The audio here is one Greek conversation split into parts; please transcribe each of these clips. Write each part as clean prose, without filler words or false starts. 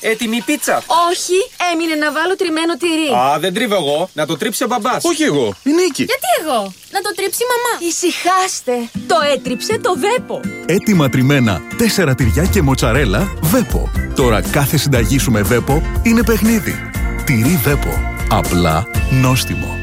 Έτοιμη πίτσα. Όχι, έμεινε να βάλω τριμμένο τυρί. Α, δεν τρίβω εγώ. Να το τρίψει ο μπαμπάς. Όχι εγώ, η Νίκη. Γιατί εγώ? Να το τρίψει η μαμά. Ησυχάστε. Το έτριψε το Βέπο. Έτοιμα τριμμένα 4 τυριά και μοτσαρέλα Βέπο. Τώρα κάθε συνταγή σου με Βέπο είναι παιχνίδι. Τυρί Βέπο. Απλά νόστιμο.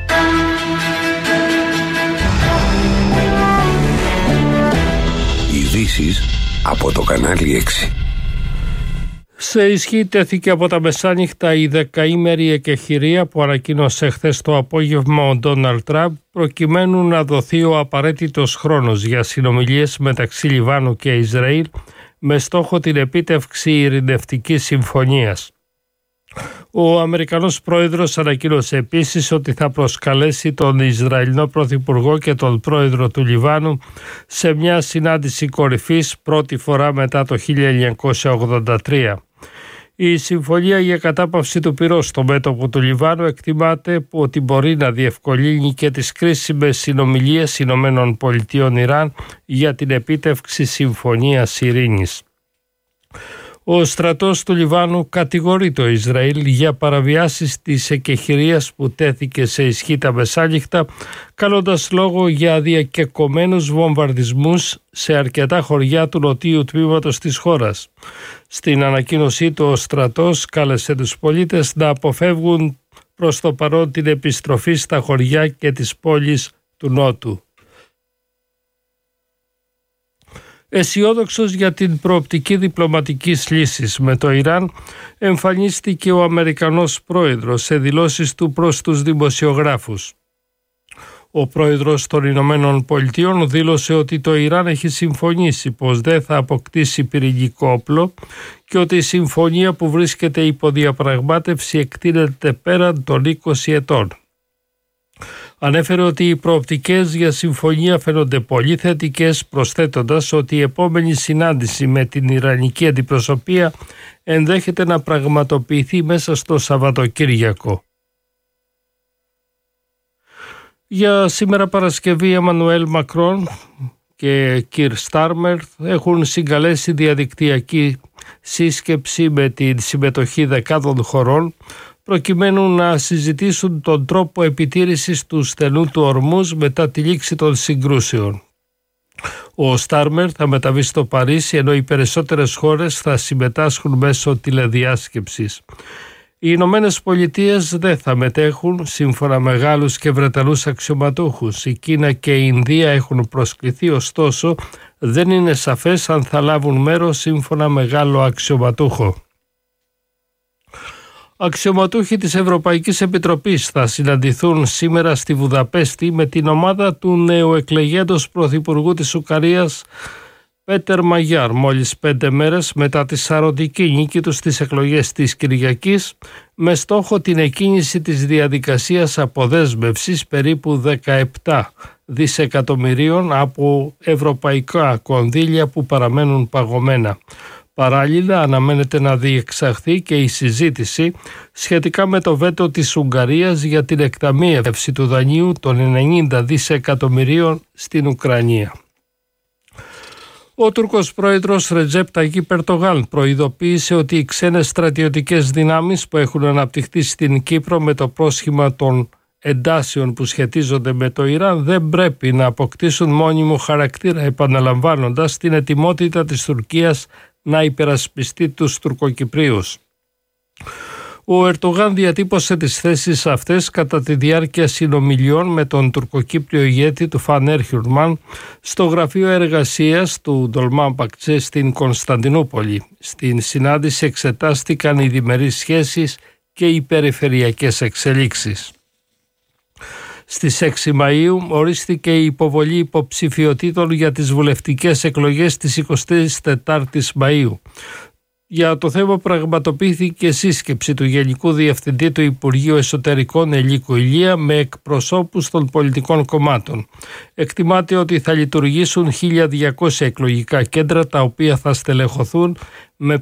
Ειδήσεις από το κανάλι 6. Σε ισχύ τέθηκε από τα μεσάνυχτα η 10ημερη εκεχηρία που ανακοίνωσε χθες το απόγευμα ο Ντόναλντ Τραμπ, προκειμένου να δοθεί ο απαραίτητος χρόνος για συνομιλίες μεταξύ Λιβάνου και Ισραήλ με στόχο την επίτευξη ειρηνευτικής συμφωνίας. Ο Αμερικανός πρόεδρος ανακοίνωσε επίσης ότι θα προσκαλέσει τον Ισραηλινό Πρωθυπουργό και τον πρόεδρο του Λιβάνου σε μια συνάντηση κορυφής πρώτη φορά μετά το 1983. Η συμφωνία για κατάπαυση του πυρός στο μέτωπο του Λιβάνου εκτιμάται ότι μπορεί να διευκολύνει και τις κρίσιμες συνομιλίες ΗΠΑ-Ιράν για την επίτευξη συμφωνίας ειρήνης. Ο στρατός του Λιβάνου κατηγορεί το Ισραήλ για παραβιάσεις της εκεχηρίας που τέθηκε σε ισχύ τα μεσάνυχτα, κάνοντας λόγο για διακεκομένους βομβαρδισμούς σε αρκετά χωριά του νοτίου τμήματος της χώρας. Στην ανακοίνωσή του ο στρατός κάλεσε τους πολίτες να αποφεύγουν προς το παρόν την επιστροφή στα χωριά και τις πόλεις του νότου. Αισιόδοξος για την προοπτική διπλωματικής λύσης με το Ιράν, εμφανίστηκε ο Αμερικανός πρόεδρος σε δηλώσεις του προς τους δημοσιογράφους. Ο πρόεδρος των Ηνωμένων Πολιτειών δήλωσε ότι το Ιράν έχει συμφωνήσει πως δεν θα αποκτήσει πυρηνικό όπλο και ότι η συμφωνία που βρίσκεται υπό διαπραγμάτευση εκτείνεται πέραν των 20 ετών. Ανέφερε ότι οι προοπτικές για συμφωνία φαίνονται πολύ θετικές, προσθέτοντας ότι η επόμενη συνάντηση με την Ιρανική αντιπροσωπεία ενδέχεται να πραγματοποιηθεί μέσα στο Σαββατοκύριακο. Για σήμερα Παρασκευή, Εμμανουέλ Μακρόν και Κιρ Στάρμερ έχουν συγκαλέσει διαδικτυακή σύσκεψη με την συμμετοχή δεκάδων χωρών, προκειμένου να συζητήσουν τον τρόπο επιτήρησης του στενού του Ορμούζ μετά τη λήξη των συγκρούσεων. Ο Στάρμερ θα μεταβεί στο Παρίσι, ενώ οι περισσότερες χώρες θα συμμετάσχουν μέσω τηλεδιάσκεψης. Οι Ηνωμένες Πολιτείες δεν θα μετέχουν, σύμφωνα με Γάλλους και Βρετανούς αξιωματούχους. Η Κίνα και η Ινδία έχουν προσκληθεί, ωστόσο δεν είναι σαφές αν θα λάβουν μέρος, σύμφωνα με Γάλλο αξιωματούχο. Αξιωματούχοι της Ευρωπαϊκής Επιτροπής θα συναντηθούν σήμερα στη Βουδαπέστη με την ομάδα του νεοεκλεγέντος Πρωθυπουργού της Ουγγαρίας Πέτερ Μαγιάρ, μόλις 5 μέρες μετά τη σαρωτική νίκη του στις εκλογές της Κυριακής, με στόχο την εκκίνηση της διαδικασίας αποδέσμευσης περίπου 17 δισεκατομμυρίων από ευρωπαϊκά κονδύλια που παραμένουν παγωμένα. Παράλληλα, αναμένεται να διεξαχθεί και η συζήτηση σχετικά με το βέτο της Ουγγαρίας για την εκταμείευση του δανείου των 90 δισεκατομμυρίων στην Ουκρανία. Ο Τούρκος πρόεδρος Ρετζέπ Ταγίπ Ερντογάν προειδοποίησε ότι οι ξένες στρατιωτικές δυνάμεις που έχουν αναπτυχθεί στην Κύπρο με το πρόσχημα των εντάσεων που σχετίζονται με το Ιράν δεν πρέπει να αποκτήσουν μόνιμο χαρακτήρα, επαναλαμβάνοντας την ετοιμότητα της Τουρκίας να υπερασπιστεί τους Τουρκοκυπρίους. Ο Ερντογάν διατύπωσε τις θέσεις αυτές κατά τη διάρκεια συνομιλιών με τον τουρκοκύπριο ηγέτη του Φανέρ Χιουρμάν στο γραφείο εργασίας του Ντολμάν Μπακτσέ στην Κωνσταντινούπολη. Στην συνάντηση εξετάστηκαν οι διμερείς σχέσεις και οι περιφερειακές εξελίξεις. Στις 6 Μαΐου ορίστηκε η υποβολή υποψηφιωτήτων για τις βουλευτικές εκλογές της 24ης Μαΐου. Για το θέμα πραγματοποιήθηκε σύσκεψη του Γενικού Διευθυντή του Υπουργείου Εσωτερικών Ελίκου Ηλία με εκπροσώπους των πολιτικών κομμάτων. Εκτιμάται ότι θα λειτουργήσουν 1.200 εκλογικά κέντρα, τα οποία θα στελεχωθούν με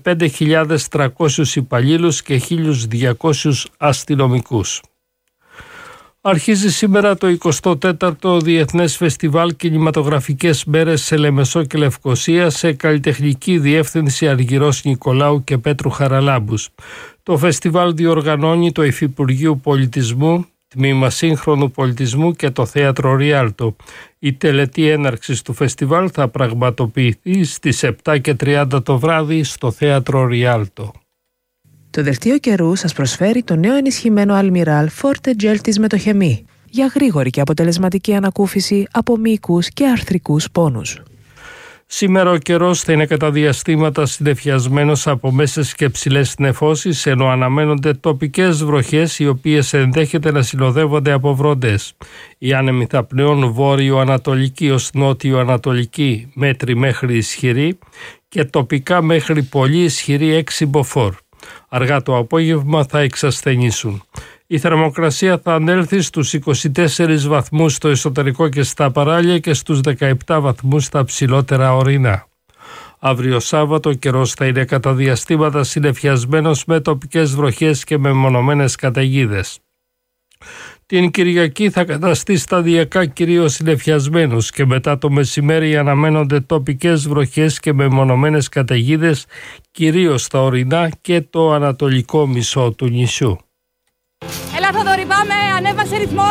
5.300 υπαλλήλους και 1.200 αστυνομικούς. Αρχίζει σήμερα το 24ο Διεθνές Φεστιβάλ Κινηματογραφικές Μέρες σε Λεμεσό και Λευκοσία σε καλλιτεχνική διεύθυνση Αργυρός Νικολάου και Πέτρου Χαραλάμπους. Το φεστιβάλ διοργανώνει το Υφυπουργείο Πολιτισμού, Τμήμα Σύγχρονου Πολιτισμού και το Θέατρο Ριάλτο. Η τελετή έναρξης του φεστιβάλ θα πραγματοποιηθεί στις 7:30 το βράδυ στο Θέατρο Ριάλτο. Το δελτίο καιρού σας προσφέρει το νέο ενισχυμένο Almiral Forte Gel της Μετοχεμή για γρήγορη και αποτελεσματική ανακούφιση από μυϊκούς και αρθρικούς πόνους. Σήμερα ο καιρός θα είναι κατά διαστήματα συννεφιασμένος από μέσες και ψηλές νεφώσεις, ενώ αναμένονται τοπικές βροχές οι οποίες ενδέχεται να συνοδεύονται από βροντές. Οι άνεμοι θα πνέουν βόρειο-ανατολική ως νότιο-ανατολική μέτρη μέχρι ισχυρή και τοπικά μέχρι πολύ ισχυρή 6 μποφόρ. Αργά το απόγευμα θα εξασθενήσουν. Η θερμοκρασία θα ανέλθει στους 24 βαθμούς στο εσωτερικό και στα παράλια και στους 17 βαθμούς στα ψηλότερα ορεινά. Αύριο Σάββατο ο καιρός θα είναι κατά διαστήματα συννεφιασμένος με τοπικές βροχές και μεμονωμένες καταιγίδες. Την Κυριακή θα καταστεί σταδιακά κυρίως συννεφιασμένος και μετά το μεσημέρι αναμένονται τοπικές βροχές και μεμονωμένες καταιγίδες κυρίως στα ορεινά και το ανατολικό μισό του νησιού. Έλα Θοδωρή, πάμε, ανέβασε ρυθμό.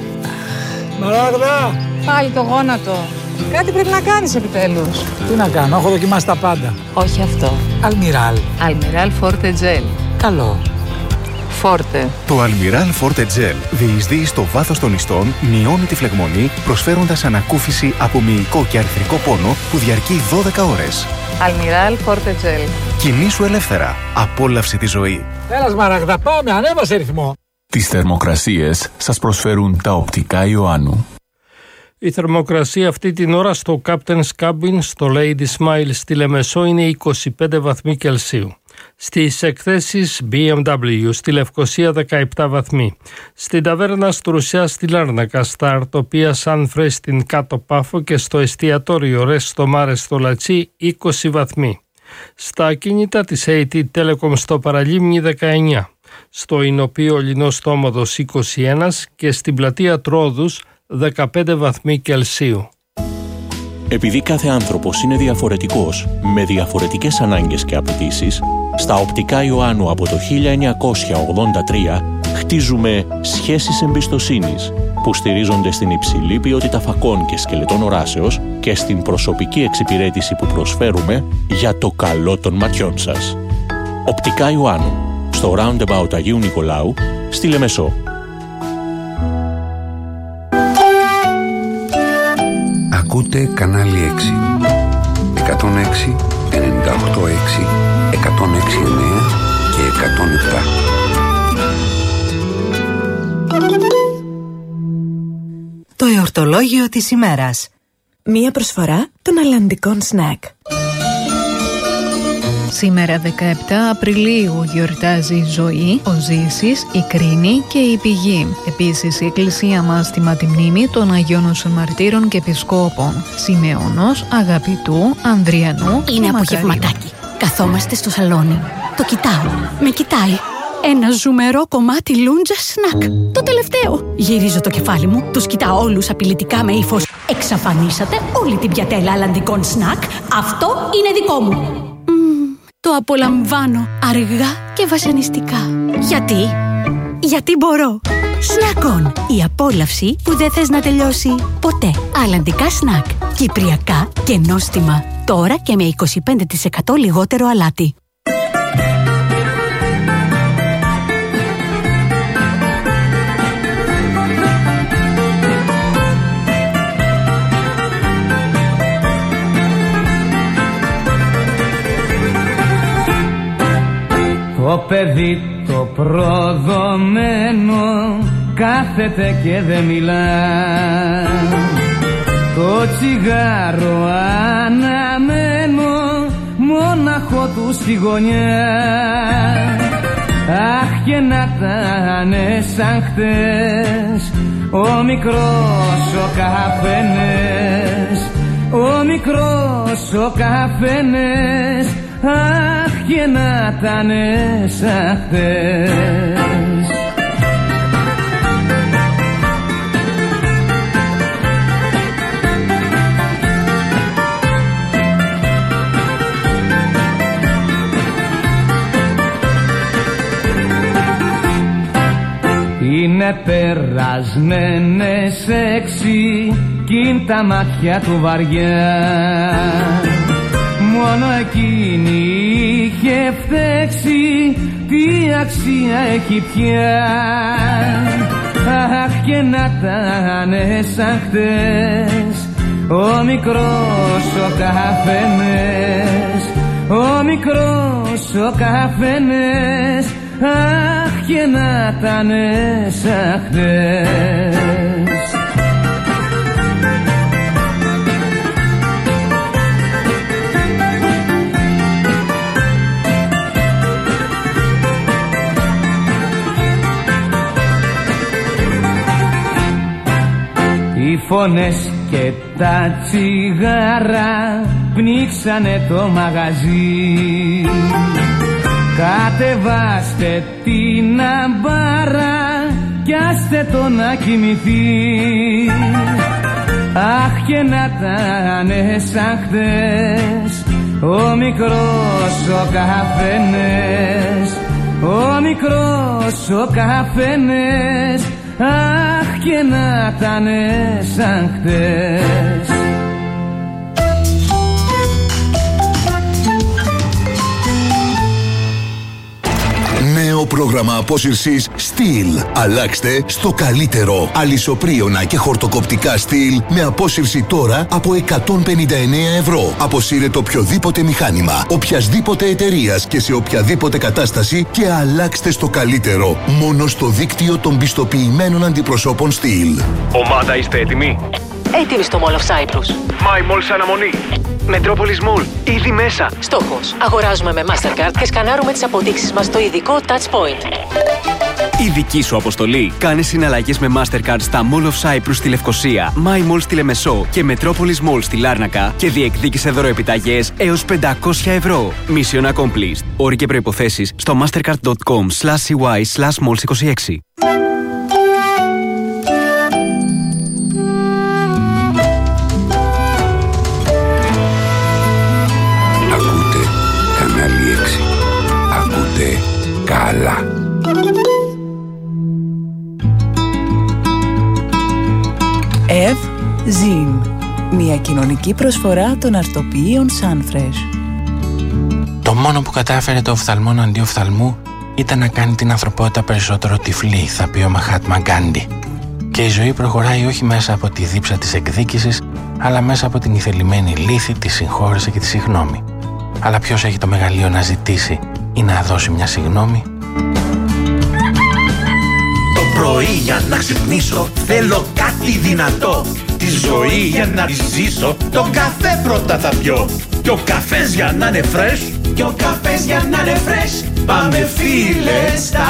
Μαράγδα! Πάλι το γόνατο. Κάτι πρέπει να κάνεις επιτέλους. Τι να κάνω, έχω δοκιμάσει τα πάντα. Όχι αυτό. Almiral. Almiral Forte Gel. Καλό. Forte. Το Almiral Forte Gel διεισδύει στο βάθος των ιστών, μειώνει τη φλεγμονή, προσφέροντας ανακούφιση από μυϊκό και αρθρικό πόνο που διαρκεί 12 ώρες. Almiral Forte Gel. Κινήσου ελεύθερα. Απόλαυσε τη ζωή. Έλα Μαράγδα, πάμε, ανέβασε ρυθμό. Τις θερμοκρασίες σας προσφέρουν τα οπτικά Ιωάννου. Η θερμοκρασία αυτή την ώρα στο Captain's Cabin στο Lady Smile στη Λεμεσό είναι 25 βαθμοί Κελσίου. Στις εκθέσεις BMW στη Λευκοσία 17 βαθμοί. Στην ταβέρνα Στρουσιά στη Λάρνακα, στα Αρτοπία Σαν Φρέ στην Κάτω Πάφο και στο εστιατόριο Ρεστο Μάρε στο Λατσί 20 βαθμοί. Στα ακίνητα της AT Telecom στο Παραλίμνη 19. Στο Ινωπείο Λινός Τόμοδος 21 και στην πλατεία Τρόδους 15 βαθμοί Κελσίου. Επειδή κάθε άνθρωπος είναι διαφορετικός, με διαφορετικές ανάγκες και απαιτήσεις, στα οπτικά Ιωάννου από το 1983 χτίζουμε σχέσεις εμπιστοσύνης που στηρίζονται στην υψηλή ποιότητα φακών και σκελετών οράσεως και στην προσωπική εξυπηρέτηση που προσφέρουμε για το καλό των ματιών σας. Οπτικά Ιωάννου, στο Roundabout Αγίου Νικολάου, στη Λεμεσό. Ακούτε κανάλι 6. 106, 98,6, 106,9 και 107. Το εορτολόγιο της ημέρας. Μία προσφορά των αλλαντικών σνακ. Σήμερα 17 Απριλίου γιορτάζει η Ζωή, ο Ζήσης, η Κρίνη και η Πηγή. Επίσης η Εκκλησία μας τιμά τη μνήμη των Αγίων Μαρτύρων και Επισκόπων Σιμεώνος, Αγαπητού, Ανδριανού. Είναι απογευματάκι. Καθόμαστε στο σαλόνι. Το κοιτάω. Με κοιτάει. Ένα ζουμερό κομμάτι λούντζα σνακ. Το τελευταίο. Γυρίζω το κεφάλι μου, τους κοιτάω όλους απειλητικά με ύφος. Εξαφανίσατε όλη την πιατέλα αλλαντικών σνακ. Αυτό είναι δικό μου. Το απολαμβάνω αργά και βασανιστικά. Γιατί μπορώ. Σνακ-on. Η απόλαυση που δεν θες να τελειώσει ποτέ. Αλλαντικά σνακ. Κυπριακά και νόστιμα. Τώρα και με 25% λιγότερο αλάτι. Το παιδί το προδομένο κάθεται και δεν μιλά. Το τσιγάρο αναμένο μόναχο του στη γωνιά. Αχ και να τανε σαν χτες ο μικρός ο καφενές, ο μικρός ο καφενές. Αχ και να τανε σαν χτες. με περασμένες 6 κι είναι τα μάτια του βαριά. Μόνο εκείνη είχε φταίξει, τι αξία έχει πια. Αχ, και να τανε σαν χτες ο μικρός ο καφενές, ο μικρός ο καφενές. Αχ, και να τανε σαν χτες. Οι φωνές και τα τσιγάρα πνίξανε το μαγαζί. Κατεβάστε την αμπάρα κι άστε το να κοιμηθεί. Αχ, και να τανε σαν χτες ο μικρός ο καφενές, ο μικρός ο καφενές. Αχ, και να τανε σαν χτες. Νέο πρόγραμμα απόσυρσης Steel. Αλλάξτε στο καλύτερο. Αλυσοπρίωνα και χορτοκοπτικά Steel με απόσυρση τώρα από 159 ευρώ. Αποσύρετε οποιοδήποτε μηχάνημα, οποιασδήποτε εταιρείας και σε οποιαδήποτε κατάσταση και αλλάξτε στο καλύτερο. Μόνο στο δίκτυο των πιστοποιημένων αντιπροσώπων Steel. Ομάδα, είστε έτοιμοι? Έτοιμοι στο Mall of Cyprus. My Mall σε αναμονή. Metropolis Mall, ήδη μέσα. Στόχος, αγοράζουμε με Mastercard και σκανάρουμε τις αποδείξεις μας στο ειδικό Touch Point. Η δική σου αποστολή. Κάνε συναλλαγές με Mastercard στα Mall of Cyprus στη Λευκοσία, My Mall στη Λεμεσό και Metropolis Mall στη Λάρνακα και διεκδίκησε δωροεπιταγές έως 500 ευρώ. Mission accomplished. Όροι και προϋποθέσεις στο mastercard.com/cy/malls26. Καλά. Ζιν. Μια κοινωνική προσφορά των αρτοποιείων Sunfresh. Το μόνο που κατάφερε το οφθαλμόν αντί οφθαλμού ήταν να κάνει την ανθρωπότητα περισσότερο τυφλή, θα πει ο Μαχάτμα Γκάντι. Και η ζωή προχωράει όχι μέσα από τη δίψα της εκδίκησης, αλλά μέσα από την ηθελημένη λύθη, τη συγχώρεση και τη συγγνώμη. Αλλά ποιος έχει το μεγαλείο να ζητήσει ή να δώσει μια συγγνώμη? Το πρωί για να ξυπνήσω θέλω κάτι δυνατό. Τη ζωή για να τη ζήσω τον καφέ πρώτα θα πιω. Και ο καφές για να είναι fresh, και ο καφές για να είναι fresh, πάμε φίλε στα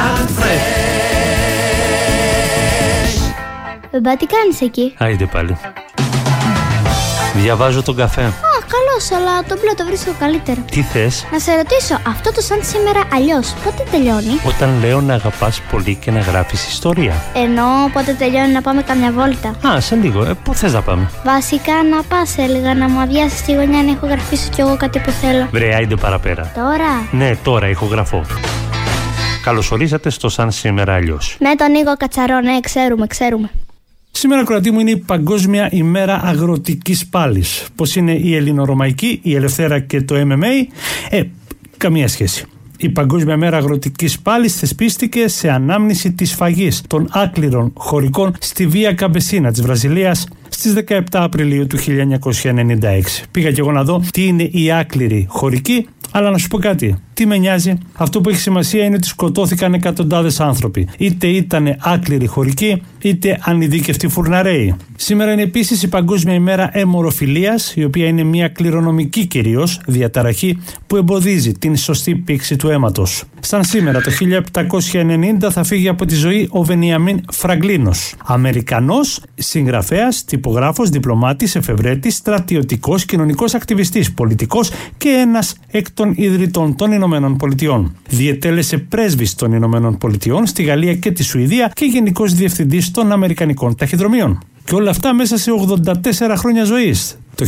Sunfresh. Μπαμπά, τι κάνεις εκεί? Άιντε πάλι. Διαβάζω τον καφέ. Καλώς, αλλά το μπλε το βρίσκω καλύτερο. Τι θες? Να σε ρωτήσω, αυτό το σαν σήμερα αλλιώς, πότε τελειώνει? Όταν λέω να αγαπάς πολύ και να γράφεις ιστορία. Ενώ πότε τελειώνει να πάμε καμιά βόλτα? Α, σε λίγο. Πού θες να πάμε? Βασικά να πας, έλεγα, να μου αδειάσεις τη γωνιά να ηχογραφήσω κι εγώ κάτι που θέλω. Βρε, άιντε παραπέρα. Τώρα? Ναι, τώρα ηχογραφώ. Καλώς ορίσατε στο Σαν Σήμερα Αλλιώς. Με τον Νίκο Κατσαρό, ναι, ξέρουμε. Σήμερα, Κροατή μου, είναι η Παγκόσμια ημέρα αγροτικής πάλης. Πώς είναι η ελληνορωμαϊκή, η Ελευθέρα και το MMA? Καμία σχέση. Η Παγκόσμια Μέρα Αγροτικής Πάλης θεσπίστηκε σε ανάμνηση της σφαγής των άκληρων χωρικών στη Βία Καμπεσίνα της Βραζιλίας στις 17 Απριλίου του 1996. Πήγα και εγώ να δω τι είναι η άκληρη χωρική, αλλά να σου πω κάτι. Τι με νοιάζει? Αυτό που έχει σημασία είναι ότι σκοτώθηκαν εκατοντάδες άνθρωποι. Είτε ήταν άκληροι χωρικοί, είτε ανειδίκευτοι φουρναρέοι. Σήμερα είναι επίσης η Παγκόσμια ημέρα αιμορροφιλίας, η οποία είναι μια κληρονομική κυρίως διαταραχή που εμποδίζει την σωστή πήξη του αίματος. Σαν σήμερα, το 1790 θα φύγει από τη ζωή ο Βενιαμίν Φραγκλίνος. Αμερικανός συγγραφέας, τυπογράφος, διπλωμάτης, εφευρέτης, στρατιωτικός, κοινωνικός ακτιβιστής, πολιτικός και ένας εκ των ιδρυτών των Ηνωμένων Πολιτειών. Διετέλεσε πρέσβης των Ηνωμένων Πολιτειών στη Γαλλία και τη Σουηδία και γενικός διευθυντής των Αμερικανικών ταχυδρομείων. Και όλα αυτά μέσα σε 84 χρόνια ζωής. Το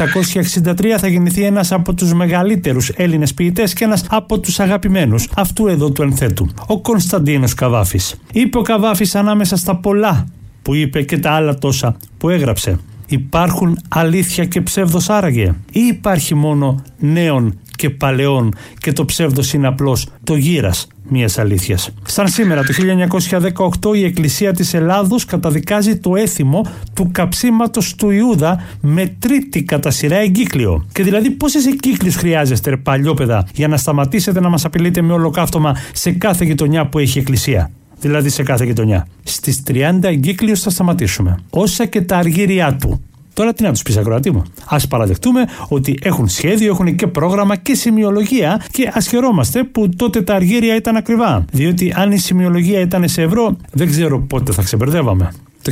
1863 θα γεννηθεί ένας από τους μεγαλύτερους Έλληνες ποιητές και ένας από τους αγαπημένους αυτού εδώ του ενθέτου, ο Κωνσταντίνος Καβάφης. Είπε ο Καβάφης ανάμεσα στα πολλά που είπε και τα άλλα τόσα που έγραψε: υπάρχουν αλήθεια και ψεύδος άραγε, ή υπάρχει μόνο νέων και παλαιών και το ψεύδος είναι απλώς το γύρας μιας αλήθειας? Σαν σήμερα το 1918 η Εκκλησία της Ελλάδος καταδικάζει το έθιμο του καψίματος του Ιούδα με τρίτη κατά σειρά εγκύκλιο. Και δηλαδή πόσες εγκύκλιους χρειάζεστε, ρε παλιόπαιδα, για να σταματήσετε να μας απειλείτε με ολοκαύτωμα σε κάθε γειτονιά που έχει εκκλησία? Δηλαδή σε κάθε γειτονιά. Στις 30 εγκύκλιους θα σταματήσουμε. Όσα και τα αργύριά του. Τώρα τι να τους πεις, ακροατή μου? Ας παραδεχτούμε ότι έχουν σχέδιο, έχουν και πρόγραμμα και σημειολογία και ας χαιρόμαστε που τότε τα αργύρια ήταν ακριβά. Διότι αν η σημειολογία ήταν σε ευρώ, δεν ξέρω πότε θα ξεμπερδεύαμε. Το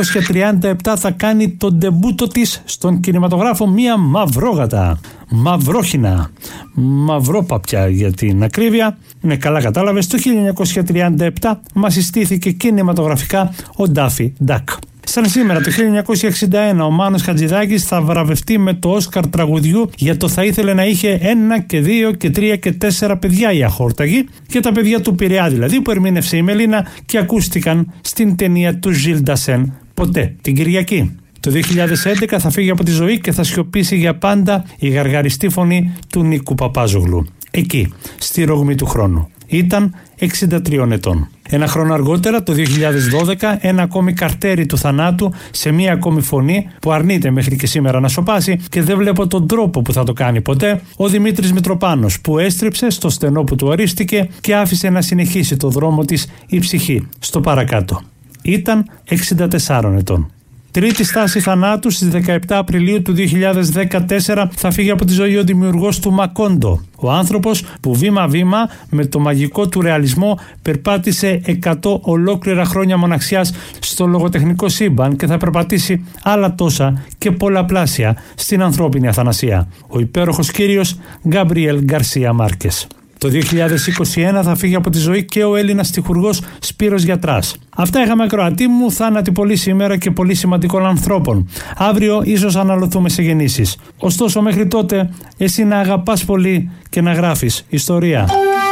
1937 θα κάνει το ντεμπούτο της στον κινηματογράφο μία μαυρόγατα, μαυρόχινα, μαυρόπαπια για την ακρίβεια. Ναι, καλά κατάλαβες, το 1937 μας συστήθηκε κινηματογραφικά ο Ντάφι Ντακ. Σαν σήμερα το 1961 ο Μάνος Χατζηδάκης θα βραβευτεί με το Όσκαρ τραγουδιού για το «Θα ήθελε να είχε 1 και 2 και 3 και 4 παιδιά η αχόρταγη», και τα παιδιά του Πειραιά δηλαδή, που ερμήνευσε η Μελίνα και ακούστηκαν στην ταινία του Ζιλ Ντασέν «Ποτέ την Κυριακή». Το 2011 θα φύγει από τη ζωή και θα σιωπήσει για πάντα η γαργαριστή φωνή του Νίκου Παπάζογλου. Εκεί, στη ρογμή του χρόνου. Ήταν 63 ετών. Ένα χρόνο αργότερα, το 2012, ένα ακόμη καρτέρι του θανάτου σε μία ακόμη φωνή που αρνείται μέχρι και σήμερα να σωπάσει και δεν βλέπω τον τρόπο που θα το κάνει ποτέ, ο Δημήτρης Μητροπάνος, που έστριψε στο στενό που του ορίστηκε και άφησε να συνεχίσει το δρόμο της η ψυχή στο παρακάτω. Ήταν 64 ετών. Τρίτη στάση θανάτου στις 17 Απριλίου του 2014 θα φύγει από τη ζωή ο δημιουργός του Μακόντο. Ο άνθρωπος που βήμα-βήμα με το μαγικό του ρεαλισμό περπάτησε 100 ολόκληρα χρόνια μοναξιάς στο λογοτεχνικό σύμπαν και θα περπατήσει άλλα τόσα και πολλαπλάσια στην ανθρώπινη αθανασία. Ο υπέροχος κύριος Γκάμπριελ Γκαρσία Μάρκες. Το 2021 θα φύγει από τη ζωή και ο Έλληνας στιχουργός Σπύρος Γιατράς. Αυτά είχαμε, ακροατή μου, θάνατοι πολύ σήμερα και πολύ σημαντικών ανθρώπων. Αύριο ίσως αναλωθούμε σε γεννήσεις. Ωστόσο μέχρι τότε εσύ να αγαπάς πολύ και να γράφεις ιστορία.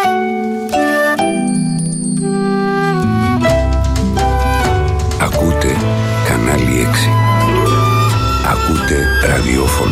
Ακούτε κανάλι 6. Ακούτε ραδιόφωνο.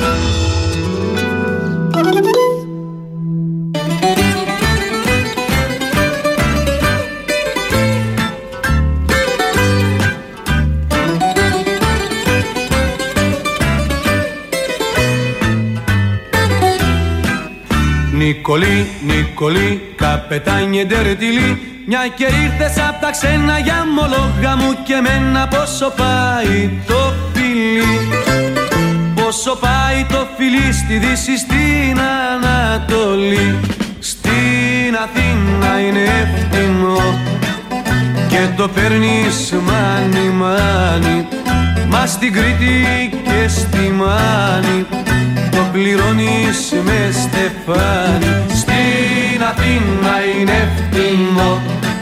Νικολή, Νικολή, καπετάνιε ντερτιλή, μια και ήρθες απ' τα ξένα για μολόγα μου και μένα. Πόσο πάει το φιλί, πόσο πάει το φιλί στη Δύση, στην Ανατολή. Στην Αθήνα είναι εύθυνο και το παίρνεις μάνι μάνι, μα στην Κρήτη και στη Μάνη το πληρώνεις με στεφάνι. Στην Αθήνα είναι εύθυνο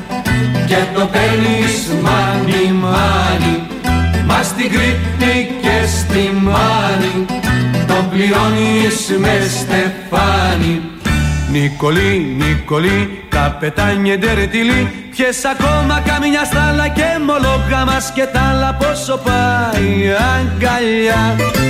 και το παίρνεις μάνι μάνι, μα στην Κρήτη και στη Μάνη το πληρώνεις με στεφάνι. Νικολή, Νικολή, καπετάνιε ντερτιλή, πιες ακόμα καμιά στάλα και μολόγα μας και τ' άλλα. Πόσο πάει αγκαλιά,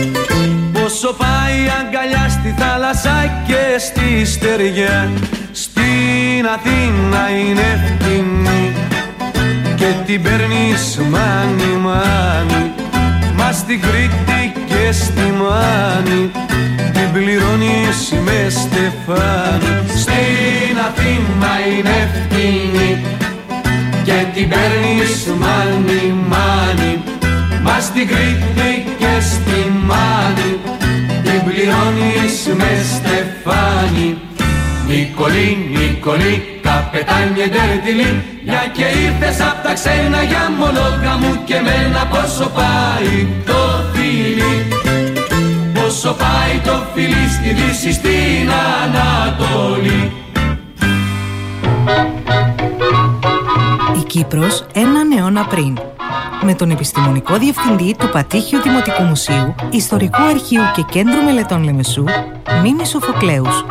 πόσο πάει αγκαλιά στη θάλασσα και στη στεριά. Στην Αθήνα είναι ευθυνή και την παίρνεις μάνι μάνι, μα στην Κρήτη και στη Μάνη την πληρώνεις με στεφάνι. Στην Αθήνα είναι ευθυνή και την παίρνεις μάνι μάνι, μα στην Κρήτη και στη Μάνη την πληρώνεις με στεφάνι. Νικολή, Νικολή, καπετάνιε ντερτιλή, μια και ήρθες απ' τα ξένα για μολόγα μου και μένα. Πόσο πάει το φιλί, πόσο πάει το φιλί στη Δύση, στην Ανατολή. Η Κύπρος έναν αιώνα πριν. με τον επιστημονικό διευθυντή του Πατήχιου Δημοτικού Μουσείου, Ιστορικού Αρχείου και Κέντρου Μελετών Λεμεσού, Μίμη Σοφοκλέους.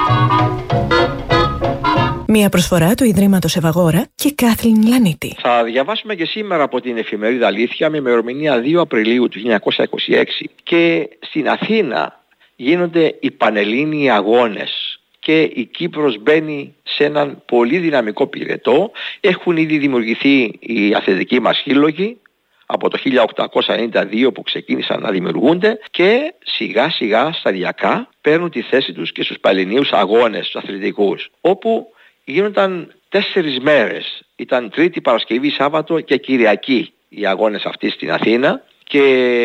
Μια προσφορά του Ιδρύματος Ευαγόρα και Κάθλιν Λανίτη. Θα διαβάσουμε και σήμερα από την εφημερίδα Αλήθεια με ημερομηνία 2 Απριλίου του 1926. Και στην Αθήνα γίνονται οι Πανελλήνιοι Αγώνες και η Κύπρος μπαίνει σε έναν πολύ δυναμικό πυρετό. Έχουν ήδη δημιουργηθεί οι αθλητικοί μας σύλλογοι από το 1892 που ξεκίνησαν να δημιουργούνται και σιγά σιγά σταδιακά παίρνουν τη θέση τους και στους Πανελληνίους Αγώνες, τους αθλητικούς, όπου γίνονταν 4 μέρες. Ήταν Τρίτη, Παρασκευή, Σάββατο και Κυριακή οι αγώνες αυτοί στην Αθήνα και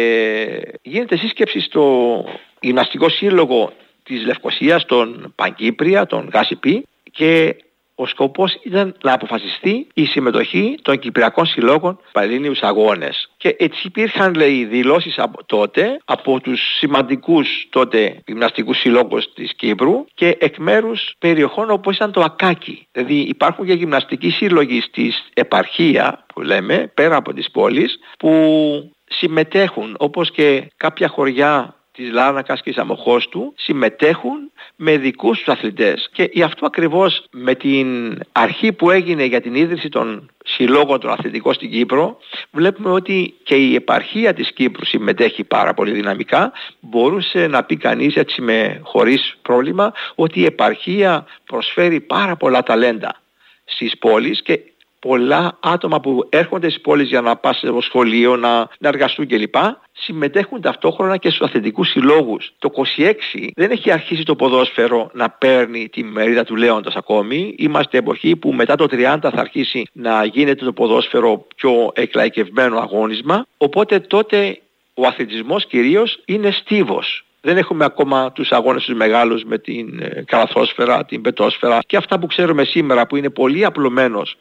γίνεται σύσκεψη στο Γυμναστικό Σύλλογο της Λευκωσίας, τον Παγκύπρια, τον ΓΑΣΥΠΗ, και ο σκοπός ήταν να αποφασιστεί η συμμετοχή των Κυπριακών Συλλόγων Πανελλήνιους Αγώνες. Και έτσι υπήρχαν, λέει, δηλώσεις τότε από τους σημαντικούς τότε γυμναστικούς συλλόγους της Κύπρου και εκ μέρους περιοχών όπως ήταν το Ακάκι. Δηλαδή υπάρχουν και γυμναστικοί σύλλογοι στη επαρχία που λέμε, πέρα από τις πόλεις, που συμμετέχουν, όπως και κάποια χωριά της Λάρνακας και της Αμοχώστου συμμετέχουν με δικούς τους αθλητές. Και γι' αυτό ακριβώς με την αρχή που έγινε για την ίδρυση των συλλόγων των αθλητικών στην Κύπρο, βλέπουμε ότι και η επαρχία της Κύπρου συμμετέχει πάρα πολύ δυναμικά. Μπορούσε να πει κανείς έτσι χωρίς πρόβλημα ότι η επαρχία προσφέρει πάρα πολλά ταλέντα στις πόλεις και πολλά άτομα που έρχονται στις πόλεις για να πάνε στο σχολείο, να εργαστούν κλπ. Συμμετέχουν ταυτόχρονα και στους αθλητικούς συλλόγους. Το 26 δεν έχει αρχίσει το ποδόσφαιρο να παίρνει τη μερίδα του λέοντος ακόμη. Είμαστε εποχή που μετά το 30 θα αρχίσει να γίνεται το ποδόσφαιρο πιο εκλαϊκευμένο αγώνισμα. Οπότε τότε ο αθλητισμός κυρίως είναι στίβος. Δεν έχουμε ακόμα τους αγώνες τους μεγάλους με την καλαθόσφαιρα, την πετόσφαιρα και αυτά που ξέρουμε σήμερα που είναι πολύ απλωμένος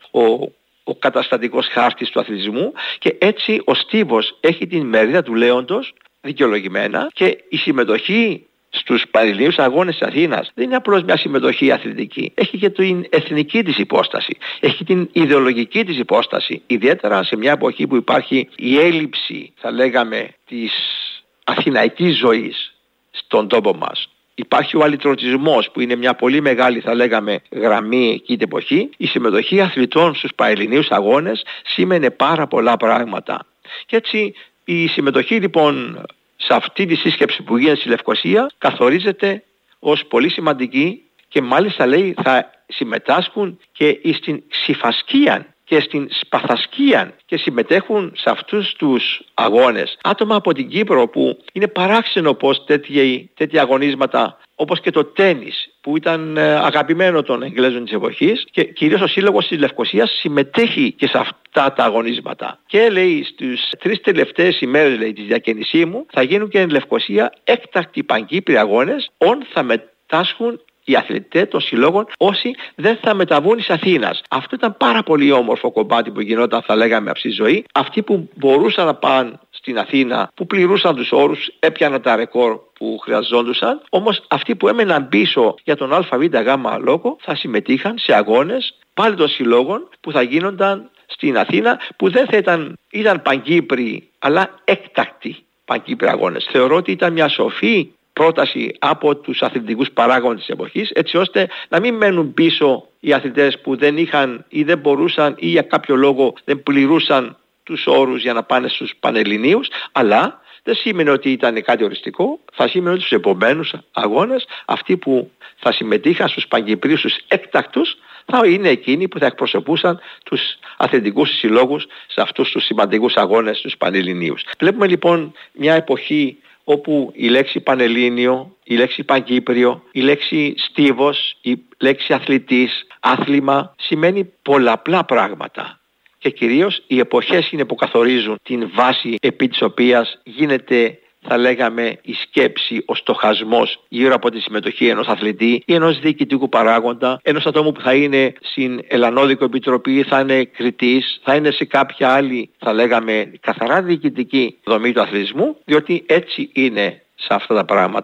ο καταστατικός χάρτης του αθλητισμού, και έτσι ο στίβος έχει την μερίδα του λέοντος δικαιολογημένα και η συμμετοχή στους Πανελληνίους Αγώνες της Αθήνας δεν είναι απλώς μια συμμετοχή αθλητική. Έχει και την εθνική της υπόσταση, έχει την ιδεολογική της υπόσταση, ιδιαίτερα σε μια εποχή που υπάρχει η έλλειψη, θα λέγαμε, της αθηναϊκής ζωής στον τόπο μας. Υπάρχει ο αλυτρωτισμός που είναι μια πολύ μεγάλη, θα λέγαμε, γραμμή εκείνη την εποχή. Η συμμετοχή αθλητών στους Πανελληνίους Αγώνες σήμαινε πάρα πολλά πράγματα. Και έτσι η συμμετοχή λοιπόν σε αυτή τη σύσκεψη που γίνεται στη Λευκωσία καθορίζεται ως πολύ σημαντική και μάλιστα λέει θα συμμετάσχουν και στην Ξυφασκία και στην Σπαθασκία και συμμετέχουν σε αυτούς τους αγώνες άτομα από την Κύπρο, που είναι παράξενο πως τέτοια αγωνίσματα όπως και το τένις που ήταν αγαπημένο των Εγγλέζων της εποχής, και κυρίως ο Σύλλογος της Λευκωσίας συμμετέχει και σε αυτά τα αγωνίσματα. Και λέει στις 3 τελευταίες ημέρες, λέει, της διακαίνησή μου θα γίνουν και εν Λευκωσία έκτακτοι Παγκύπριοι Αγώνες, θα μετάσχουν οι αθλητές των συλλόγων όσοι δεν θα μεταβούν εις Αθήνας. Αυτό ήταν πάρα πολύ όμορφο κομμάτι που γινόταν, θα λέγαμε, από τη ζωή. Αυτοί που μπορούσαν να πάνε στην Αθήνα, που πληρούσαν τους όρους, έπιαναν τα ρεκόρ που χρειαζόντουσαν. Όμως αυτοί που έμεναν πίσω για τον ΑΒΓ λόγο θα συμμετείχαν σε αγώνες πάλι των συλλόγων που θα γίνονταν στην Αθήνα, που δεν θα ήταν Παγκύπριοι αλλά έκτακτοι Παγκύπριοι Αγώνες. Θεωρώ ότι ήταν μια σοφή πρόταση από τους αθλητικούς παράγοντες της εποχής, έτσι ώστε να μην μένουν πίσω οι αθλητές που δεν είχαν ή δεν μπορούσαν ή για κάποιο λόγο δεν πληρούσαν τους όρους για να πάνε στους Πανελληνίους, αλλά δεν σήμαινε ότι ήταν κάτι οριστικό. Θα σήμαινε ότι στους επόμενους αγώνες αυτοί που θα συμμετείχαν στους Παγκυπρίους, στους έκτακτους, θα είναι εκείνοι που θα εκπροσωπούσαν τους αθλητικούς συλλόγους σε αυτούς τους σημαντικούς αγώνες στους Πανελληνίους. Βλέπουμε λοιπόν μια εποχή όπου η λέξη Πανελλήνιο, η λέξη Παγκύπριο, η λέξη στίβος, η λέξη αθλητής, άθλημα σημαίνει πολλαπλά πράγματα. Και κυρίως οι εποχές είναι που καθορίζουν την βάση επί της οποίας γίνεται, θα λέγαμε, η σκέψη, ο στοχασμός γύρω από τη συμμετοχή ενός αθλητή ή ενός διοικητικού παράγοντα, ενός ατόμου που θα είναι στην Ελλανόδικο Επιτροπή, θα είναι κριτής, θα είναι σε κάποια άλλη, θα λέγαμε, καθαρά διοικητική δομή του αθλητισμού, διότι έτσι είναι σε αυτά τα πράγματα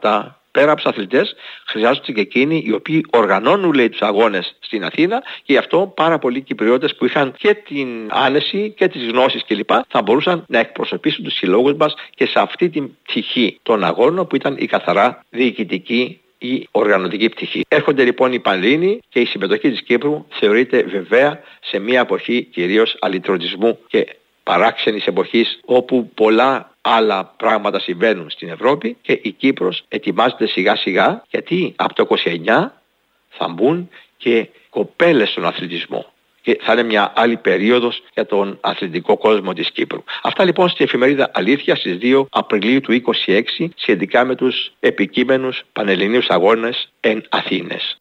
Πέρα από τους αθλητές, χρειάζονται και εκείνοι οι οποίοι οργανώνουν, λέει, τους αγώνες στην Αθήνα, και γι' αυτό πάρα πολλοί Κυπριώτες που είχαν και την άνεση και τις γνώσεις κλπ. Θα μπορούσαν να εκπροσωπήσουν τους συλλόγους μας και σε αυτή την πτυχή των αγώνων που ήταν η καθαρά διοικητική ή οργανωτική πτυχή. Έρχονται λοιπόν οι Πανελλήνιοι και η συμμετοχή της Κύπρου θεωρείται βεβαία σε μια εποχή κυρίως αλυτρωτισμού και παράξενης εποχής, όπου πολλά άλλα πράγματα συμβαίνουν στην Ευρώπη και η Κύπρος ετοιμάζεται σιγά σιγά, γιατί από το 29 θα μπουν και κοπέλες στον αθλητισμό και θα είναι μια άλλη περίοδος για τον αθλητικό κόσμο της Κύπρου. Αυτά λοιπόν στην εφημερίδα Αλήθεια στις 2 Απριλίου του 26 σχετικά με τους επικείμενους Πανελληνίους Αγώνες εν Αθήνες.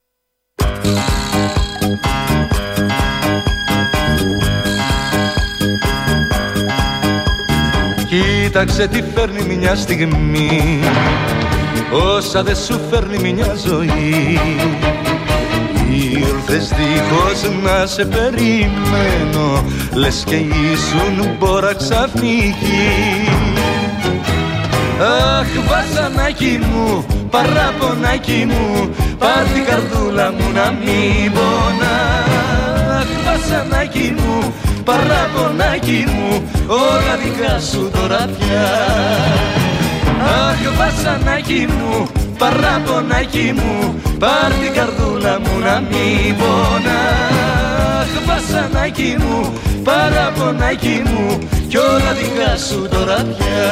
Κοίταξε τι φέρνει μια στιγμή, όσα δεν σου φέρνει μια ζωή. Ήρθες δίχως να σε περιμένω, λες και ήσουν μπόρα ξαφνική. Αχ, βασανάκι μου, παραπονάκι μου, πάρ' την καρδούλα μου να μην πονά. Αχ, βασανάκι μου, παραπονάκι μου, όλα δικά σου τώρα πια. Αχ, βασανάκι μου, παραπονάκι μου, πάρ' την καρδούλα μου να μην πονά. Αχ, βασανάκι μου, παραπονάκι μου, κι όλα δικά σου τώρα πια.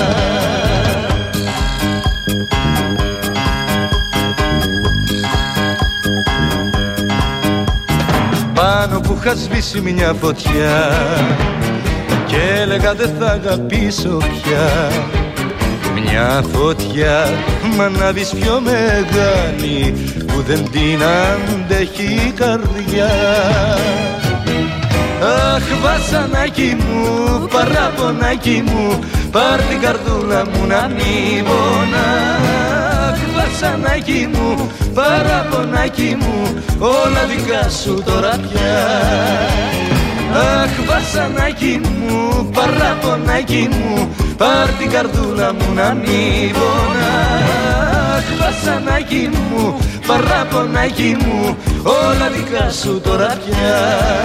Πάνω που είχα σβήσει μια φωτιά και έλεγα δεν θα αγαπήσω πια. Μια φωτιά μ' ανάβεις πιο μεγάλη που δεν την αντέχει η καρδιά. Αχ, βασανάκι μου, παραπονάκι μου, πάρ' την καρδούλα μου να μην πονά. Αχ, βασανάκι μου, παραπονάκι μου, όλα δικά σου τώρα πια. Αχ, βασανάκι μου, παραπονάκι μου, πάρ' την καρδούλα μου να μην πονά. Αχ, βασανάκι μου, παραπονάκι μου, όλα δικά σου τώρα πια.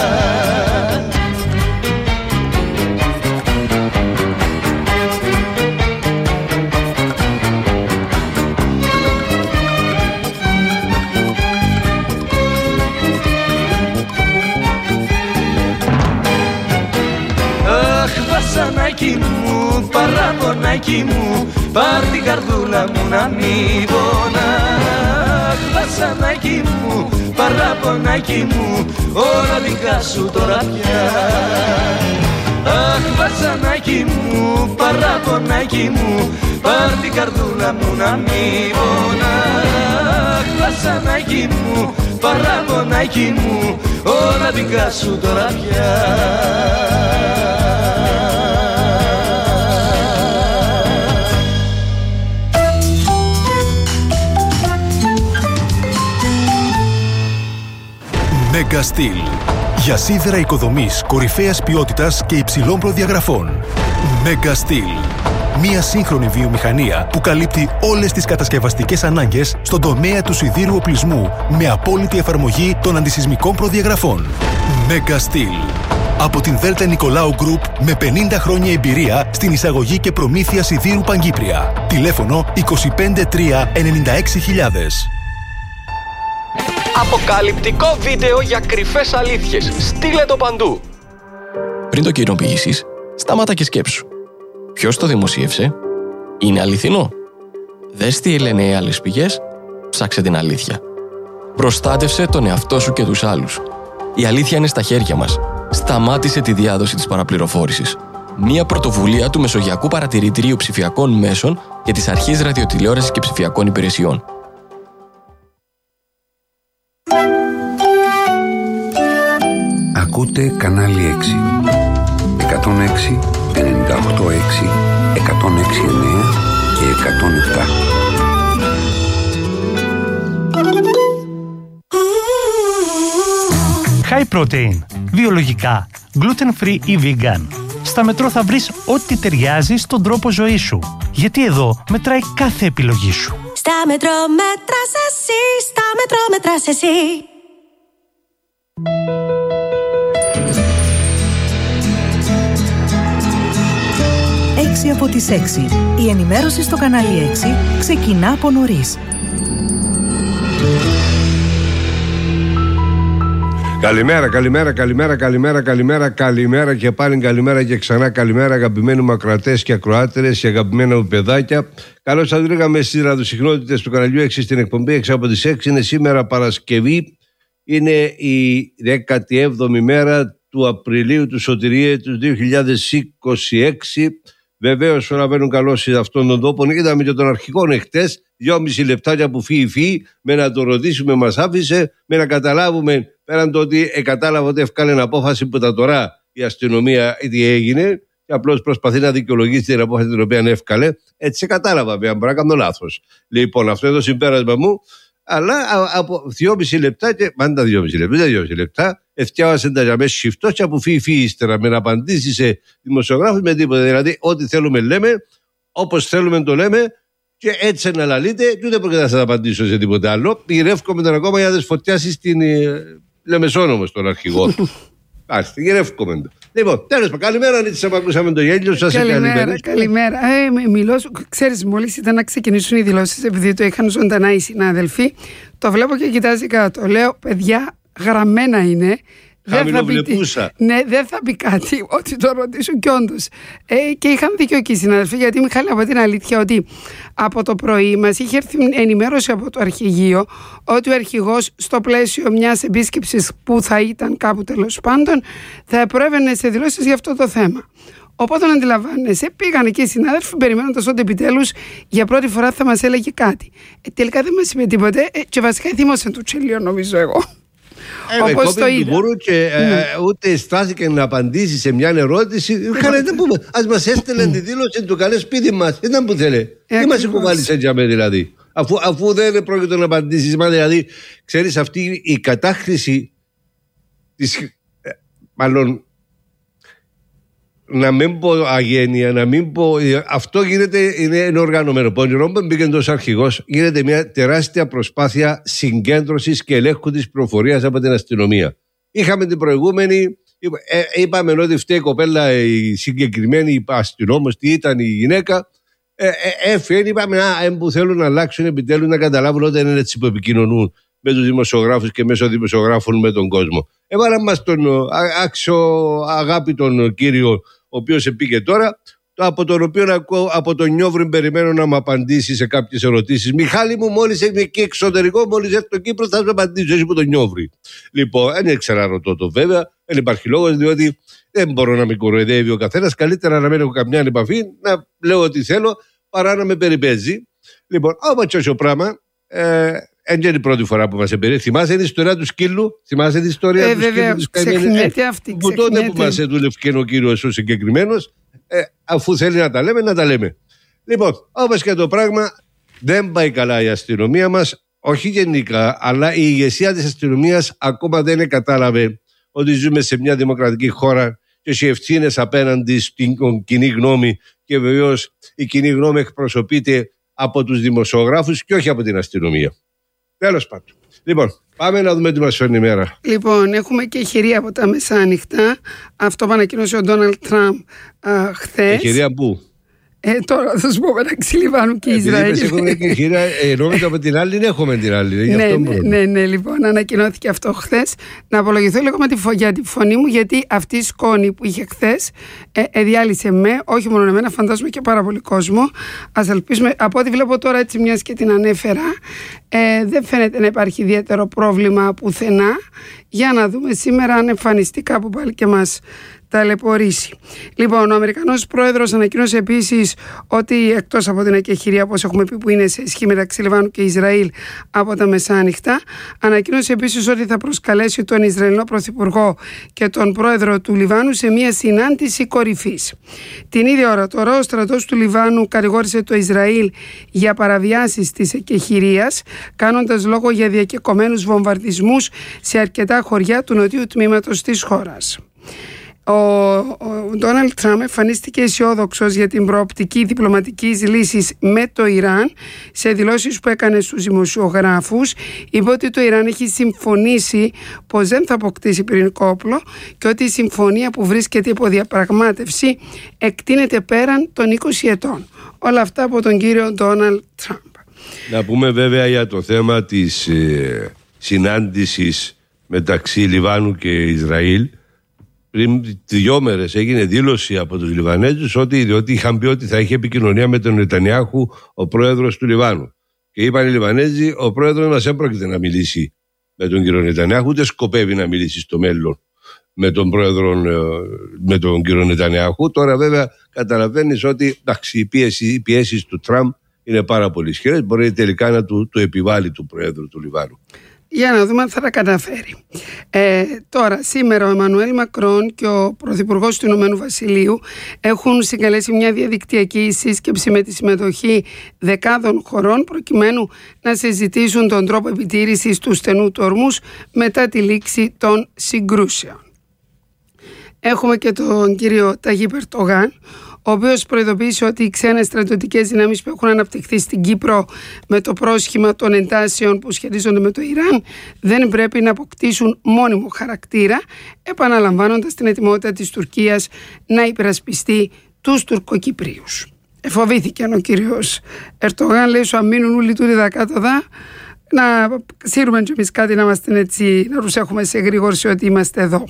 Βασανάκι μου, παραπονάκι μου, πάρ' την καρδούλα μου να μην πονά. Αχ, βασανάκι μου, παραπονάκι μου, όλα δικά σου τώρα πια. Αχ, βασανάκι μου, παραπονάκι μου, πάρ' την καρδούλα μου να μην πονά. Αχ, βασανάκι μου, παραπονάκι μου, όλα δικά σου τώρα πια. Mega Steel. Για σίδερα οικοδομής κορυφαίας ποιότητας και υψηλών προδιαγραφών. Mega Steel. Μια σύγχρονη βιομηχανία που καλύπτει όλες τις κατασκευαστικές ανάγκες στον τομέα του σιδήρου οπλισμού με απόλυτη εφαρμογή των αντισυσμικών προδιαγραφών. Mega Steel. Από την Δέλτα Νικολάου Group με 50 χρόνια εμπειρία στην εισαγωγή και προμήθεια σιδήρου Παγκύπρια. Τηλέφωνο 253 96.000. Αποκαλυπτικό βίντεο για κρυφές αλήθειες. Στείλε το παντού. Πριν το κοινοποιήσεις, σταμάτα και σκέψου. Ποιος το δημοσίευσε? Είναι αληθινό? Δες τι λένε οι άλλες πηγές, ψάξε την αλήθεια. Προστάτευσε τον εαυτό σου και τους άλλους. Η αλήθεια είναι στα χέρια μας. Σταμάτησε τη διάδοση της παραπληροφόρησης. Μια πρωτοβουλία του Μεσογειακού Παρατηρητηρίου Ψηφιακών Μέσων και της Αρχής Ραδιοτηλεόρασης και Ψηφιακών Υπηρεσιών. Ακούτε κανάλι 6. 106, 98,6, 106,9 και 107. High protein, βιολογικά, gluten free ή vegan. Στα Μετρό θα βρεις ό,τι ταιριάζει στον τρόπο ζωής σου. Γιατί εδώ μετράει κάθε επιλογή σου. Στα μετρό μέτρας εσύ, στα μετρό μέτρας εσύ. 6 από τις 6. Η ενημέρωση στο κανάλι 6 ξεκινά από νωρίς. Καλημέρα και πάλι καλημέρα και ξανά καλημέρα, αγαπημένοι μου ακροατές και ακροάτερες και αγαπημένα μου παιδάκια. Καλώς σας βρήκαμε στις ραδιοσυχνότητες του καναλιού 6 στην εκπομπή 6 από τις 6. Είναι σήμερα Παρασκευή, είναι η 17η μέρα του Απριλίου του Σωτηρία του 2026. Βεβαίως όλα βαίνουν καλώς σε αυτόν τον τόπο. Είδαμε και τον αρχηγό εχθές, 2,5 λεπτάκια που φύγει με να το ρωτήσουμε, μας άφησε, με να καταλάβουμε πέραν το ότι κατάλαβε ότι έφκανε απόφαση που τα τώρα η αστυνομία τι έγινε και απλώς προσπαθεί να δικαιολογήσει την απόφαση την οποία έφκαλε. Έτσι κατάλαβα, αν μπορεί να κάνω λάθος. Λοιπόν, αυτό είναι το συμπέρασμα μου. Αλλά από 2,5 λεπτά και πάντα 2,5 λεπτά εθιάβασε τα γιαμές σιφτός και που φύγει ύστερα με να απαντήσει σε δημοσιογράφους με τίποτα. Δηλαδή ό,τι θέλουμε λέμε, όπως θέλουμε το λέμε και έτσι να λαλείτε και ούτε πρόκειται να σας απαντήσω σε τίποτα άλλο. Πηγρεύκομαι τον ακόμα για να φωτιάσει στην Λεμεσόν όμως τον αρχηγό. Άστε, γυρεύκομαι το. Λοιπόν, τέλος πάντων, καλημέρα Νίτσα, που ακούσαμε το γέλιο σας. Καλημέρα. Μιλώ, ξέρεις, μόλις ήταν να ξεκινήσουν οι δηλώσεις, επειδή το είχαν ζωντανά οι συνάδελφοι, το βλέπω και κοιτάζει κάτω. Λέω, παιδιά, γραμμένα είναι. Δεν θα πει κάτι, ότι το ρωτήσουν κι όντως. Και είχαν δίκιο και οι συναδελφοί, γιατί Μιχάλη, από την αλήθεια ότι από το πρωί μας είχε έρθει ενημέρωση από το αρχηγείο ότι ο αρχηγός στο πλαίσιο μιας επίσκεψης που θα ήταν κάπου τέλος πάντων θα προέβαινε σε δηλώσεις για αυτό το θέμα. Οπότε να αντιλαμβάνεσαι, πήγαν εκεί οι συνάδελφοι περιμένοντας ότι επιτέλους για πρώτη φορά θα μας έλεγε κάτι. Τελικά δεν μας είπε τίποτε και βασικά θύμωσε του Τσελίο, νομίζω εγώ. Όπως το είδα. Και ούτε στάθηκε να απαντήσει σε μια ερώτηση. Ας μας έστελνε τη δήλωση του καλέ σπίτι μας. Ήταν που θέλε. Τι μας υποβάλλησε για μένα δηλαδή. Αφού δεν πρόκειται να απαντήσεις. Δηλαδή, ξέρεις, αυτή η κατάχρηση της, μάλλον, να μην πω αγένεια, να μην πω. Αυτό γίνεται, είναι οργανωμένο. Πονηρό που μπήκε εντός αρχηγός, γίνεται μια τεράστια προσπάθεια συγκέντρωσης και ελέγχου της πληροφορίας από την αστυνομία. Είχαμε την προηγούμενη, είπαμε ότι φταίει η κοπέλα, η συγκεκριμένη αστυνόμος, τι ήταν η γυναίκα. Έφυγε, είπαμε, που θέλουν να αλλάξουν επιτέλους, να καταλάβουν ότι είναι έτσι που επικοινωνούν με τους δημοσιογράφους και μέσω δημοσιογράφων με τον κόσμο. Έβαλαν μας τον αξιοαγάπητον κύριο, ο οποίος πήγε τώρα, από τον οποίο από τον Νιόβρη περιμένω να μου απαντήσει σε κάποιες ερωτήσεις. Μιχάλη μου, μόλις είμαι εκεί εξωτερικό, μόλις έρθει το Κύπρο, θα σου απαντήσω, εσύ που τον Νιόβρη. Λοιπόν, δεν ήξερα ρωτώ το βέβαια, δεν υπάρχει λόγος, διότι δεν μπορώ να με κοροϊδεύει ο καθένας. Καλύτερα να μην έχω καμιά επαφή, να λέω ό,τι θέλω, παρά να με περιπέζει. Λοιπόν, όπως το πράγμα. Δεν είναι η πρώτη φορά που μας εμπεριέχει. Θυμάσαι την ιστορία του σκύλου? Θυμάσαι την ιστορία του σκύλου της καημένης? Από τότε που μας δούλευε ο κύριος ο συγκεκριμένος, αφού θέλει να τα λέμε, να τα λέμε. Λοιπόν, όπως και το πράγμα, δεν πάει καλά η αστυνομία μας, όχι γενικά, αλλά η ηγεσία της αστυνομίας ακόμα δεν κατάλαβε ότι ζούμε σε μια δημοκρατική χώρα και έχει ευθύνες απέναντι στην κοινή γνώμη και βεβαίως η κοινή γνώμη εκπροσωπείται από τους δημοσιογράφους και όχι από την αστυνομία. Τέλος πάντων. Λοιπόν, πάμε να δούμε τι μας φέρνει η μέρα. Λοιπόν, έχουμε και ηχηρία από τα μεσάνυχτα. Αυτό που ανακοίνωσε ο Ντόναλντ Τραμπ χθες. Ηχηρία πού? Τώρα θα σου πω μεταξύ Λιβάνου και Ισραήλ. Επειδή έχουμε και ηχηρία, νόμιζα από την άλλη, έχουμε την άλλη. Ναι, λοιπόν, ανακοινώθηκε αυτό χθες. Να απολογηθώ λίγο για τη φωνή μου, γιατί αυτή η σκόνη που είχε χθες διάλυσε όχι μόνο εμένα, φαντάζομαι και πάρα πολύ κόσμο. Ας ελπίσουμε, από ό,τι βλέπω τώρα, έτσι μιας και την ανέφερα, δεν φαίνεται να υπάρχει ιδιαίτερο πρόβλημα πουθενά. Για να δούμε σήμερα αν εμφανιστεί κάπου πάλι και μας ταλαιπωρήσει. Λοιπόν, ο Αμερικανός πρόεδρος ανακοίνωσε επίσης ότι εκτός από την εκεχηρία, όπως έχουμε πει, που είναι σε ισχύ μεταξύ Λιβάνου και Ισραήλ από τα μεσάνυχτα, ανακοίνωσε επίσης ότι θα προσκαλέσει τον Ισραηλινό Πρωθυπουργό και τον πρόεδρο του Λιβάνου σε μια συνάντηση κορυφής. Την ίδια ώρα, τώρα ο στρατός του Λιβάνου κατηγόρησε το Ισραήλ για παραβιάσεις της εκεχηρίας, κάνοντας λόγο για διακεκομένους βομβαρδισμούς σε αρκετά χωριά του νοτιού τμήματος της χώρας. Ο Ντόναλντ Τραμπ εμφανίστηκε αισιόδοξος για την προοπτική διπλωματικής λύσης με το Ιράν. Σε δηλώσεις που έκανε στους δημοσιογράφους, είπε ότι το Ιράν έχει συμφωνήσει πως δεν θα αποκτήσει πυρηνικό όπλο και ότι η συμφωνία που βρίσκεται υπό διαπραγμάτευση εκτείνεται πέραν των 20 ετών. Όλα αυτά από τον κύριο Ντόναλντ Τραμπ. Να πούμε βέβαια για το θέμα της συνάντησης μεταξύ Λιβάνου και Ισραήλ. Πριν 2 μέρες έγινε δήλωση από τους Λιβανέζους διότι είχαν πει ότι θα είχε επικοινωνία με τον Νετανιάχου, ο πρόεδρος του Λιβάνου. Και είπαν οι Λιβανέζοι, ο πρόεδρος μας έπρεπε να μιλήσει με τον κύριο Νετανιάχου, ούτε σκοπεύει να μιλήσει στο μέλλον με τον πρόεδρο, με τον κύριο Νετανιάχου. Τώρα βέβαια καταλαβαίνεις ότι οι πιέσεις του Τραμπ είναι πάρα πολύ ισχυρές, μπορεί τελικά να του επιβάλλει του πρόεδρου του Λιβάνου. Για να δούμε αν θα τα καταφέρει. Τώρα, σήμερα ο Εμμανουέλ Μακρόν και ο Πρωθυπουργός του Ηνωμένου Βασιλείου έχουν συγκαλέσει μια διαδικτυακή σύσκεψη με τη συμμετοχή δεκάδων χωρών προκειμένου να συζητήσουν τον τρόπο επιτήρησης του στενού του ορμούς μετά τη λήξη των συγκρούσεων. Έχουμε και τον κύριο Ταγίπ Ερντογάν, ο οποίος προειδοποίησε ότι οι ξένες στρατιωτικές δυνάμεις που έχουν αναπτυχθεί στην Κύπρο με το πρόσχημα των εντάσεων που σχετίζονται με το Ιράν δεν πρέπει να αποκτήσουν μόνιμο χαρακτήρα, επαναλαμβάνοντας την ετοιμότητα της Τουρκίας να υπερασπιστεί τους Τουρκοκυπρίους. Εφοβήθηκε ο κύριος Ερντογάν, λέει, σου αν μείνουν όλοι τούτοι δα κάτω δα, να σύρουμε και εμείς κάτι να είμαστε έτσι, να τους έχουμε σε γρήγορση ότι είμαστε εδώ.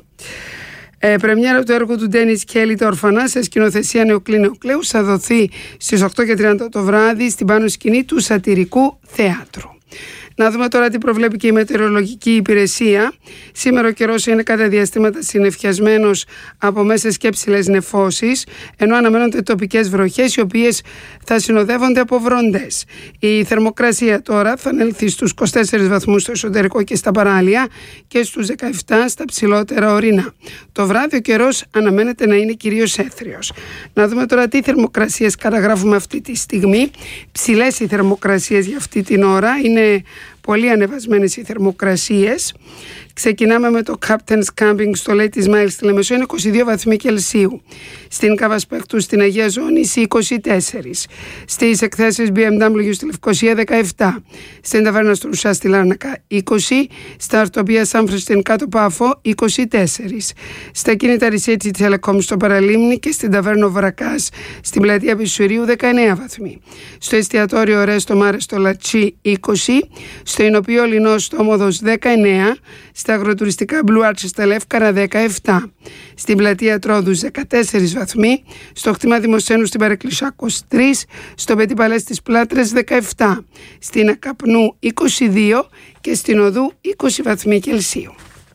Πρεμιέρα του έργου του Ντένις Κέλι, τα ορφανά, σε σκηνοθεσία Νεοκλή Νεοκλέου, θα δοθεί στις 8:30 το βράδυ στην πάνω σκηνή του Σατιρικού Θεάτρου. Να δούμε τώρα τι προβλέπει και η μετεωρολογική υπηρεσία. Σήμερα ο καιρός είναι κατά διαστήματα συννεφιασμένος από μέσες και ψηλές νεφώσεις, ενώ αναμένονται τοπικές βροχές οι οποίες θα συνοδεύονται από βροντές. Η θερμοκρασία τώρα θα ανέλθει στους 24 βαθμούς στο εσωτερικό και στα παράλια και στους 17 στα ψηλότερα ορεινά. Το βράδυ ο καιρός αναμένεται να είναι κυρίως έθριος. Να δούμε τώρα τι θερμοκρασίες καταγράφουμε αυτή τη στιγμή. Ψηλές οι θερμοκρασίες για αυτή την ώρα, είναι πολύ ανεβασμένες οι θερμοκρασίες. Ξεκινάμε με το Captain's Camping στο Ladies Mile στη Λεμεσό, είναι 22 βαθμοί Κελσίου. Στην Καβασπέκτου στην Αγία Ζώνηση 24. Στις εκθέσεις BMW στη Λευκοσία 17. Στην Ταβέρνα στο Ρουσά στη Λάρνακα 20. Στα Αρτοπία Σάμφρες στην Κάτω Πάφο 24. Στα κίνητα Ρισέτσι Telecom στο Παραλίμνη και στην Ταβέρνα Βρακάς στην Πλατεία Πισουρίου 19 βαθμοί. Στο εστιατόριο Ρέστο Μάρε στο Λατσί 20. Στο Ινοπείο Λινός στο Όμοδος 19. Στα αγροτουριστικά Blue Arch στα Λεύκαρα 17. Στην Πλατεία Τρόδους 14 βαθμοί. Στο Χτήμα Δημοσένου στην Παρεκκλησιά 23. Στο Πετή Παλές της Πλάτρες 17. Στην Ακαπνού 22 και στην Οδού 20 βαθμοί Κελσίου.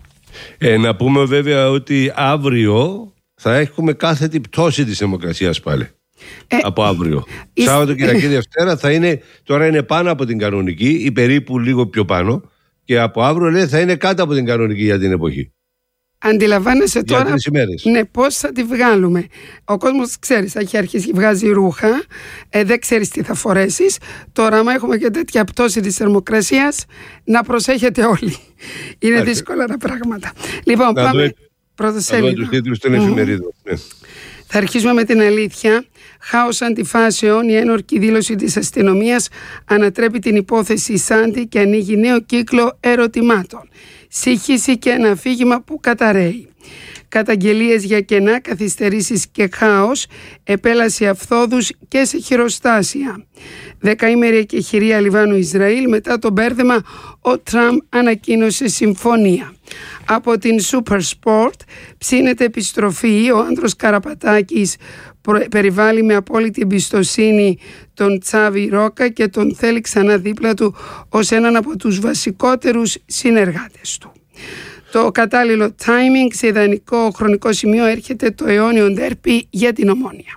Να πούμε βέβαια ότι αύριο θα έχουμε κάθετη πτώση της θερμοκρασίας πάλι. Από αύριο. Σάββατο, Κυριακή, Δευτέρα θα είναι, τώρα είναι πάνω από την κανονική ή περίπου λίγο πιο πάνω, και από αύριο λέει θα είναι κάτω από την κανονική για την εποχή. Αντιλαμβάνεσαι τώρα, για 3 ημέρες. Ναι, πώς θα τη βγάλουμε. Ο κόσμος, ξέρεις, θα έχει αρχίσει και βγάζει ρούχα, δεν ξέρεις τι θα φορέσεις. Τώρα, άμα έχουμε και τέτοια πτώση της θερμοκρασίας, να προσέχετε όλοι. Είναι δύσκολα τα πράγματα. Λοιπόν, πάμε πρώτο σέλιδο. Να δούμε τους τίτλους των εφημερίδων. Θα αρχίσουμε με την αλήθεια. Χάος αντιφάσεων, η ένορκη δήλωση της αστυνομίας ανατρέπει την υπόθεση Σάντι και ανοίγει νέο κύκλο ερωτημάτων. Σύγχυση και ένα αφήγημα που καταραίει. Καταγγελίες για κενά, καθυστερήσεις και χάος, επέλαση αυθόδους και σε χειροστάσια. 10ημερη εκεχηρία Λιβάνου-Ισραήλ, μετά το μπέρδεμα ο Τραμπ ανακοίνωσε συμφωνία. Από την Super Sport ψήνεται επιστροφή, ο Άντρος Καραπατάκης περιβάλλει με απόλυτη εμπιστοσύνη τον Τσάβη Ρόκα και τον θέλει ξανά δίπλα του ως έναν από τους βασικότερους συνεργάτες του. Το κατάλληλο timing, σε ιδανικό χρονικό σημείο έρχεται το αιώνιο ντέρπι για την Ομόνοια.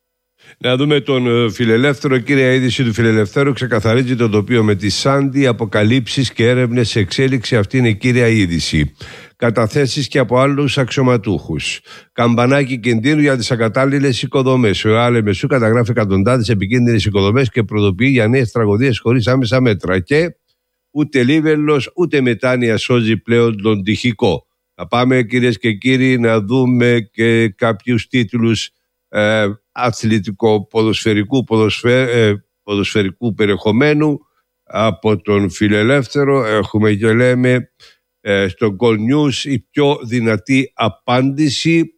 Να δούμε τον Φιλελεύθερο. Κύρια είδηση του Φιλελευθέρου ξεκαθαρίζει το τοπίο με τη Σάντι, αποκαλύψεις και έρευνες σε εξέλιξη. Αυτή είναι η κύρια είδηση. Καταθέσεις και από άλλους αξιωματούχους. Καμπανάκι κινδύνου για τις ακατάλληλες οικοδομές. Ο ΑΛΕ Μεσού καταγράφει εκατοντάδες επικίνδυνες οικοδομές και προειδοποιεί για νέες τραγωδίες χωρίς άμεσα μέτρα. Και ούτε Λίβελος ούτε μετάνοια σώζει πλέον τον τυχικό. Να πάμε, κυρίες και κύριοι, να δούμε και κάποιους τίτλους ποδοσφαιρικού περιεχομένου από τον Φιλελεύθερο. Έχουμε και λέμε στο Goal News η πιο δυνατή απάντηση.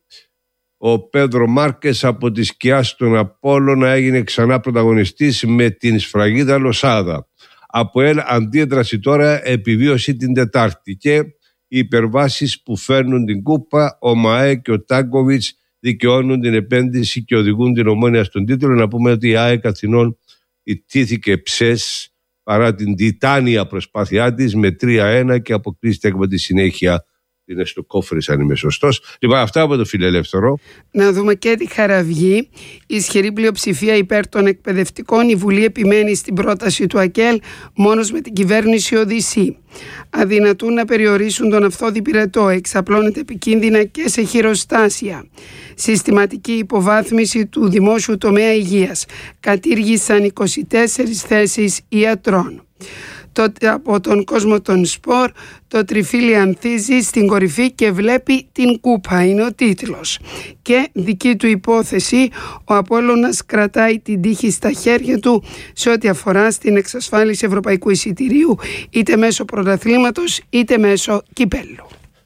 Ο Πέδρο Μάρκες από τη σκιά στον Απόλλωνα έγινε ξανά πρωταγωνιστής με την σφραγίδα Λοσάδα. Από αντίδραση τώρα, επιβίωση την Τετάρτη, και οι υπερβάσεις που φέρνουν την κούπα, ο ΜΑΕ και ο Τάγκοβιτς δικαιώνουν την επένδυση και οδηγούν την Ομόνια στον τίτλο. Να πούμε ότι η ΑΕΚ Αθηνών ιτήθηκε ψες παρά την τιτάνια προσπάθειά της με 3-1 και αποκλείστηκε με τη συνέχεια. Είναι στο κόφρις, αν είμαι σωστός. Λοιπόν, αυτά από το Φιλελεύθερο. Να δούμε και τη Χαραυγή. Ισχυρή πλειοψηφία υπέρ των εκπαιδευτικών. Η Βουλή επιμένει στην πρόταση του ΑΚΕΛ μόνος με την κυβέρνηση οδυσσή. Αδυνατούν να περιορίσουν τον αυθόδη πυρετό. Εξαπλώνεται επικίνδυνα και σε χειροστάσια. Συστηματική υποβάθμιση του δημόσιου τομέα υγείας. Κατήργησαν 24 θέσεις ιατρών. Τότε από τον κόσμο των σπορ, το τριφύλι ανθίζει στην κορυφή και βλέπει την κούπα, είναι ο τίτλος. Και δική του υπόθεση, ο Απόλλωνας κρατάει την τύχη στα χέρια του σε ό,τι αφορά στην εξασφάλιση ευρωπαϊκού εισιτηρίου, είτε μέσω πρωταθλήματος είτε μέσω κυπέλλου.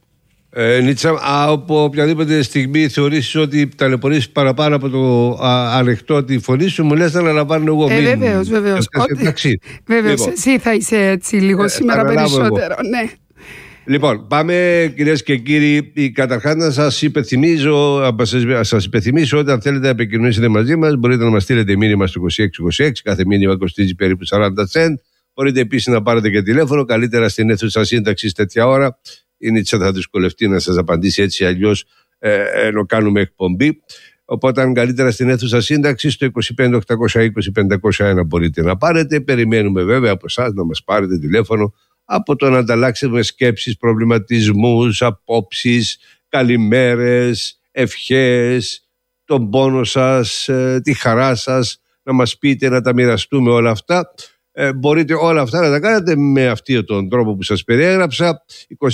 Νίτσα, από οποιαδήποτε στιγμή θεωρήσεις ότι ταλαιπωρήσεις παραπάνω από το ανοιχτό τη φωνή σου, μου λες να αναλαμβάνω εγώ. Βεβαίως. Βεβαίως, λοιπόν, εσύ θα είσαι έτσι λίγο σήμερα περισσότερο. Ναι. Λοιπόν, πάμε, κυρίες και κύριοι. Καταρχάς να σας υπενθυμίσω ότι αν θέλετε να επικοινωνήσετε μαζί μας, μπορείτε να μας στείλετε μήνυμα στο 2626. Κάθε μήνυμα κοστίζει περίπου 40 cent. Μπορείτε επίσης να πάρετε και τηλέφωνο, καλύτερα στην αίθουσα σύνταξης τέτοια ώρα. Η Νίτσα θα δυσκολευτεί να σας απαντήσει έτσι αλλιώς ενώ κάνουμε εκπομπή. Οπότε αν καλύτερα στην αίθουσα σύνταξη στο 25-820-501 μπορείτε να πάρετε. Περιμένουμε βέβαια από εσάς να μας πάρετε τηλέφωνο, από το να ανταλλάξουμε σκέψεις, προβληματισμούς, απόψεις, καλημέρες, ευχές, τον πόνο σας, τη χαρά σας, να μας πείτε, να τα μοιραστούμε όλα αυτά. Μπορείτε όλα αυτά να τα κάνετε με αυτόν τον τρόπο που σας περιέγραψα,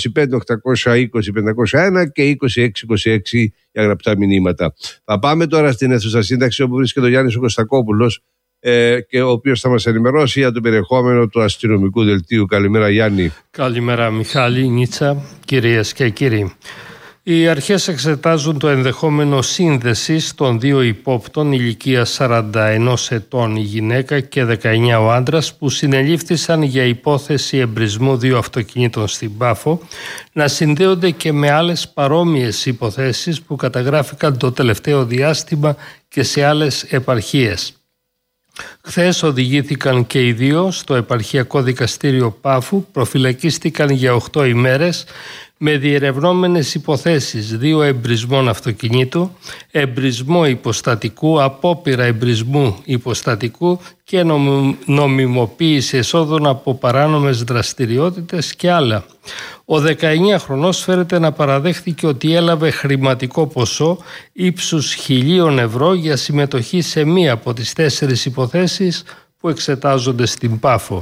25-820-501 και 2626 για γραπτά μηνύματα. Θα πάμε τώρα στην αίθουσα σύνταξη, όπου βρίσκεται ο Γιάννης Κωστακόπουλος, και ο οποίος θα μας ενημερώσει για το περιεχόμενο του αστυνομικού δελτίου. Καλημέρα, Γιάννη. Καλημέρα, Μιχάλη, Νίτσα, κυρίες και κύριοι. Οι αρχές εξετάζουν το ενδεχόμενο σύνδεσης των δύο υπόπτων ηλικίας 41 ετών η γυναίκα και 19 ο άντρας, που συνελήφθησαν για υπόθεση εμπρισμού δύο αυτοκινήτων στην Πάφο, να συνδέονται και με άλλες παρόμοιες υποθέσεις που καταγράφηκαν το τελευταίο διάστημα και σε άλλες επαρχίες. Χθες οδηγήθηκαν και οι δύο στο Επαρχιακό Δικαστήριο Πάφου, προφυλακίστηκαν για 8 ημέρες με διερευνόμενες υποθέσεις 2 εμπρισμών αυτοκινήτου, εμπρισμό υποστατικού, απόπειρα εμπρισμού υποστατικού και νομιμοποίηση εσόδων από παράνομες δραστηριότητες και άλλα. Ο 19χρονος φέρεται να παραδέχθηκε ότι έλαβε χρηματικό ποσό ύψους 1.000 ευρώ για συμμετοχή σε μία από τις 4 υποθέσεις που εξετάζονται στην Πάφο.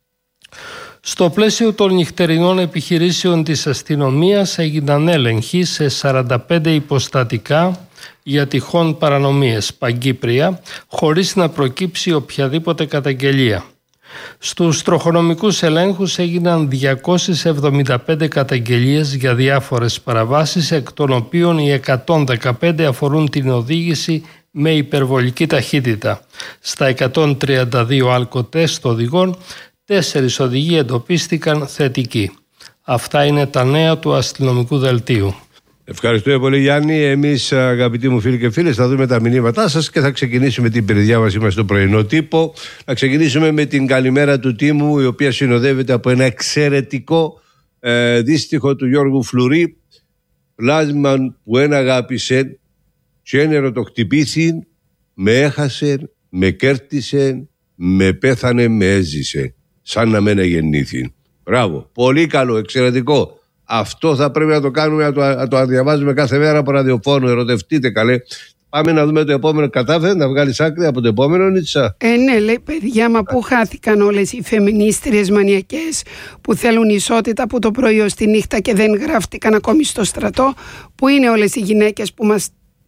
Στο πλαίσιο των νυχτερινών επιχειρήσεων της αστυνομίας έγιναν έλεγχοι σε 45 υποστατικά για τυχόν παρανομίες παγκύπρια, χωρίς να προκύψει οποιαδήποτε καταγγελία. Στους τροχονομικούς ελέγχους έγιναν 275 καταγγελίες για διάφορες παραβάσεις, εκ των οποίων οι 115 αφορούν την οδήγηση με υπερβολική ταχύτητα. Στα 132 αλκοτέστ οδηγών, 4 οδηγοί εντοπίστηκαν θετικοί. Αυτά είναι τα νέα του αστυνομικού δελτίου. Ευχαριστούμε πολύ, Γιάννη. Εμείς, αγαπητοί μου φίλοι και φίλες, θα δούμε τα μηνύματά σας και θα ξεκινήσουμε την περιδιάβασή μας στο πρωινό τύπο. Θα ξεκινήσουμε με την καλημέρα του τίμου, η οποία συνοδεύεται από ένα εξαιρετικό δύστιχο του Γιώργου Φλουρί. Πλάσμαν που ένα αγάπησε και ένερο το χτυπήθη, με έχασε, με κέρτισε, με πέθανε, με έζησε, σαν να μένα γεννήθη. Μπράβο, πολύ καλό, εξαιρετικό. Αυτό θα πρέπει να το κάνουμε, να το διαβάζουμε κάθε μέρα από ραδιοφώνου. Ερωτευτείτε καλέ. Πάμε να δούμε το επόμενο. Κατάφερε να βγάλει άκρη από το επόμενο, Νίτσα? Ναι, λέει παιδιά, μα πού χάθηκαν όλες οι φεμινίστριες μανιακές που θέλουν ισότητα από το πρωί ως τη νύχτα και δεν γράφτηκαν ακόμη στο στρατό? Πού είναι όλες οι γυναίκες που μας...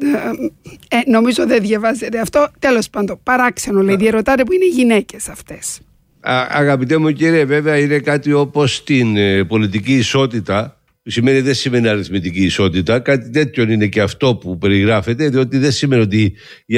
νομίζω δεν διαβάζετε αυτό. Τέλος πάντων, παράξενο λέει. Διερωτάτε που είναι οι γυναίκες αυτές. Αγαπητέ μου κύριε, βέβαια είναι κάτι όπως την πολιτική ισότητα, που σημαίνει δεν σημαίνει αριθμητική ισότητα. Κάτι τέτοιο είναι και αυτό που περιγράφεται, διότι δεν σημαίνει ότι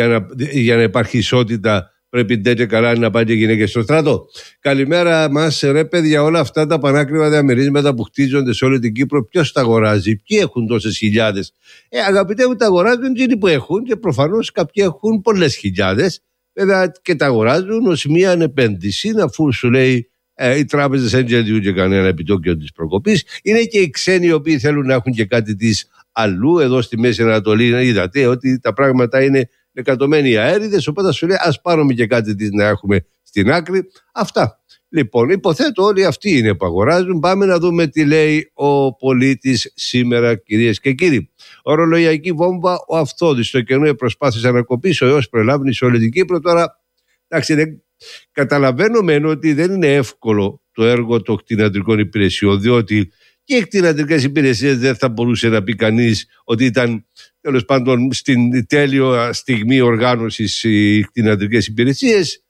για να υπάρχει ισότητα πρέπει τέτοια καλά να πάνε και γυναίκες στο στρατό. Καλημέρα μας, ρε παιδιά, όλα αυτά τα πανάκριβα διαμερίσματα που χτίζονται σε όλη την Κύπρο, ποιος τα αγοράζει, ποιοι έχουν τόσες χιλιάδες? Αγαπητέ μου, τα αγοράζουν εκείνοι που έχουν, και προφανώς κάποιοι έχουν πολλές χιλιάδες. Βέβαια και τα αγοράζουν ως μια επένδυση, αφού σου λέει οι τράπεζες δεν διατηρούν και κανένα επιτόκιο της προκοπής. Είναι και οι ξένοι οι οποίοι θέλουν να έχουν και κάτι της αλλού. Εδώ στη Μέση Ανατολή είδατε ότι τα πράγματα είναι εκατομένοι αέριδες, οπότε σου λέει ας πάρουμε και κάτι της να έχουμε στην άκρη. Αυτά. Λοιπόν, υποθέτω όλοι αυτοί είναι που αγοράζουν. Πάμε να δούμε τι λέει ο πολίτης σήμερα, κυρίες και κύριοι. Ορολογιακή βόμβα, ο Αυθόδης στο κενό προσπάθησε να κοπήσει έως προλάβει σε όλη την Κύπρο. Τώρα, εντάξει, καταλαβαίνουμε ότι δεν είναι εύκολο το έργο των κτηνιατρικών υπηρεσιών, διότι και οι κτηνιατρικές υπηρεσίες δεν θα μπορούσε να πει κανείς ότι ήταν τέλος πάντων στην τέλεια στιγμή οργάνωσης οι κτηνιατρικές υπηρεσίες.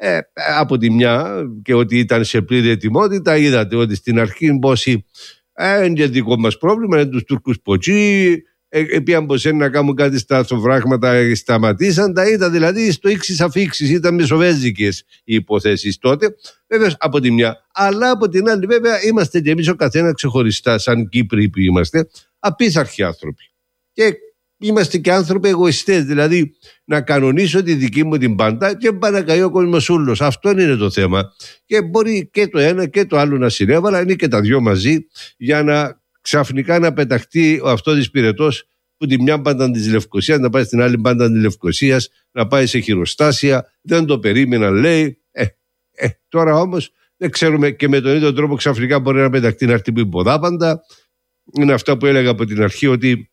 Από τη μια, και ότι ήταν σε πλήρη ετοιμότητα. Είδατε ότι στην αρχή μπόση είναι δικό μας πρόβλημα, είναι τους Τούρκους ποτσί, επειδή πως να κάνουν κάτι στα αυτοβράγματα, σταματήσαν. Τα είδα δηλαδή στο ίξις αφήξεις, ήταν μεσοβέζικες οι υποθέσεις τότε, βέβαια από τη μια. Αλλά από την άλλη βέβαια είμαστε και εμείς ο καθένα ξεχωριστά, σαν Κύπροι που είμαστε, απίθαρχοι άνθρωποι. Και είμαστε και άνθρωποι εγωιστές, δηλαδή να κανονίσω τη δική μου την πάντα και παρακαλεί ο κόσμος ούλος. Αυτό είναι το θέμα. Και μπορεί και το ένα και το άλλο να συνέβαλα, είναι και τα δυο μαζί, για να ξαφνικά να πεταχτεί ο Αυθόδης Πυρετός που τη μια μπάντα της Λευκωσίας να πάει στην άλλη μπάντα της Λευκωσίας, να πάει σε χειροστάσια. Δεν το περίμεναν, λέει. Τώρα όμως δεν ξέρουμε, και με τον ίδιο τρόπο ξαφνικά μπορεί να πεταχτεί να χτυπεί ποδάπαντα. Είναι αυτά που έλεγα από την αρχή, ότι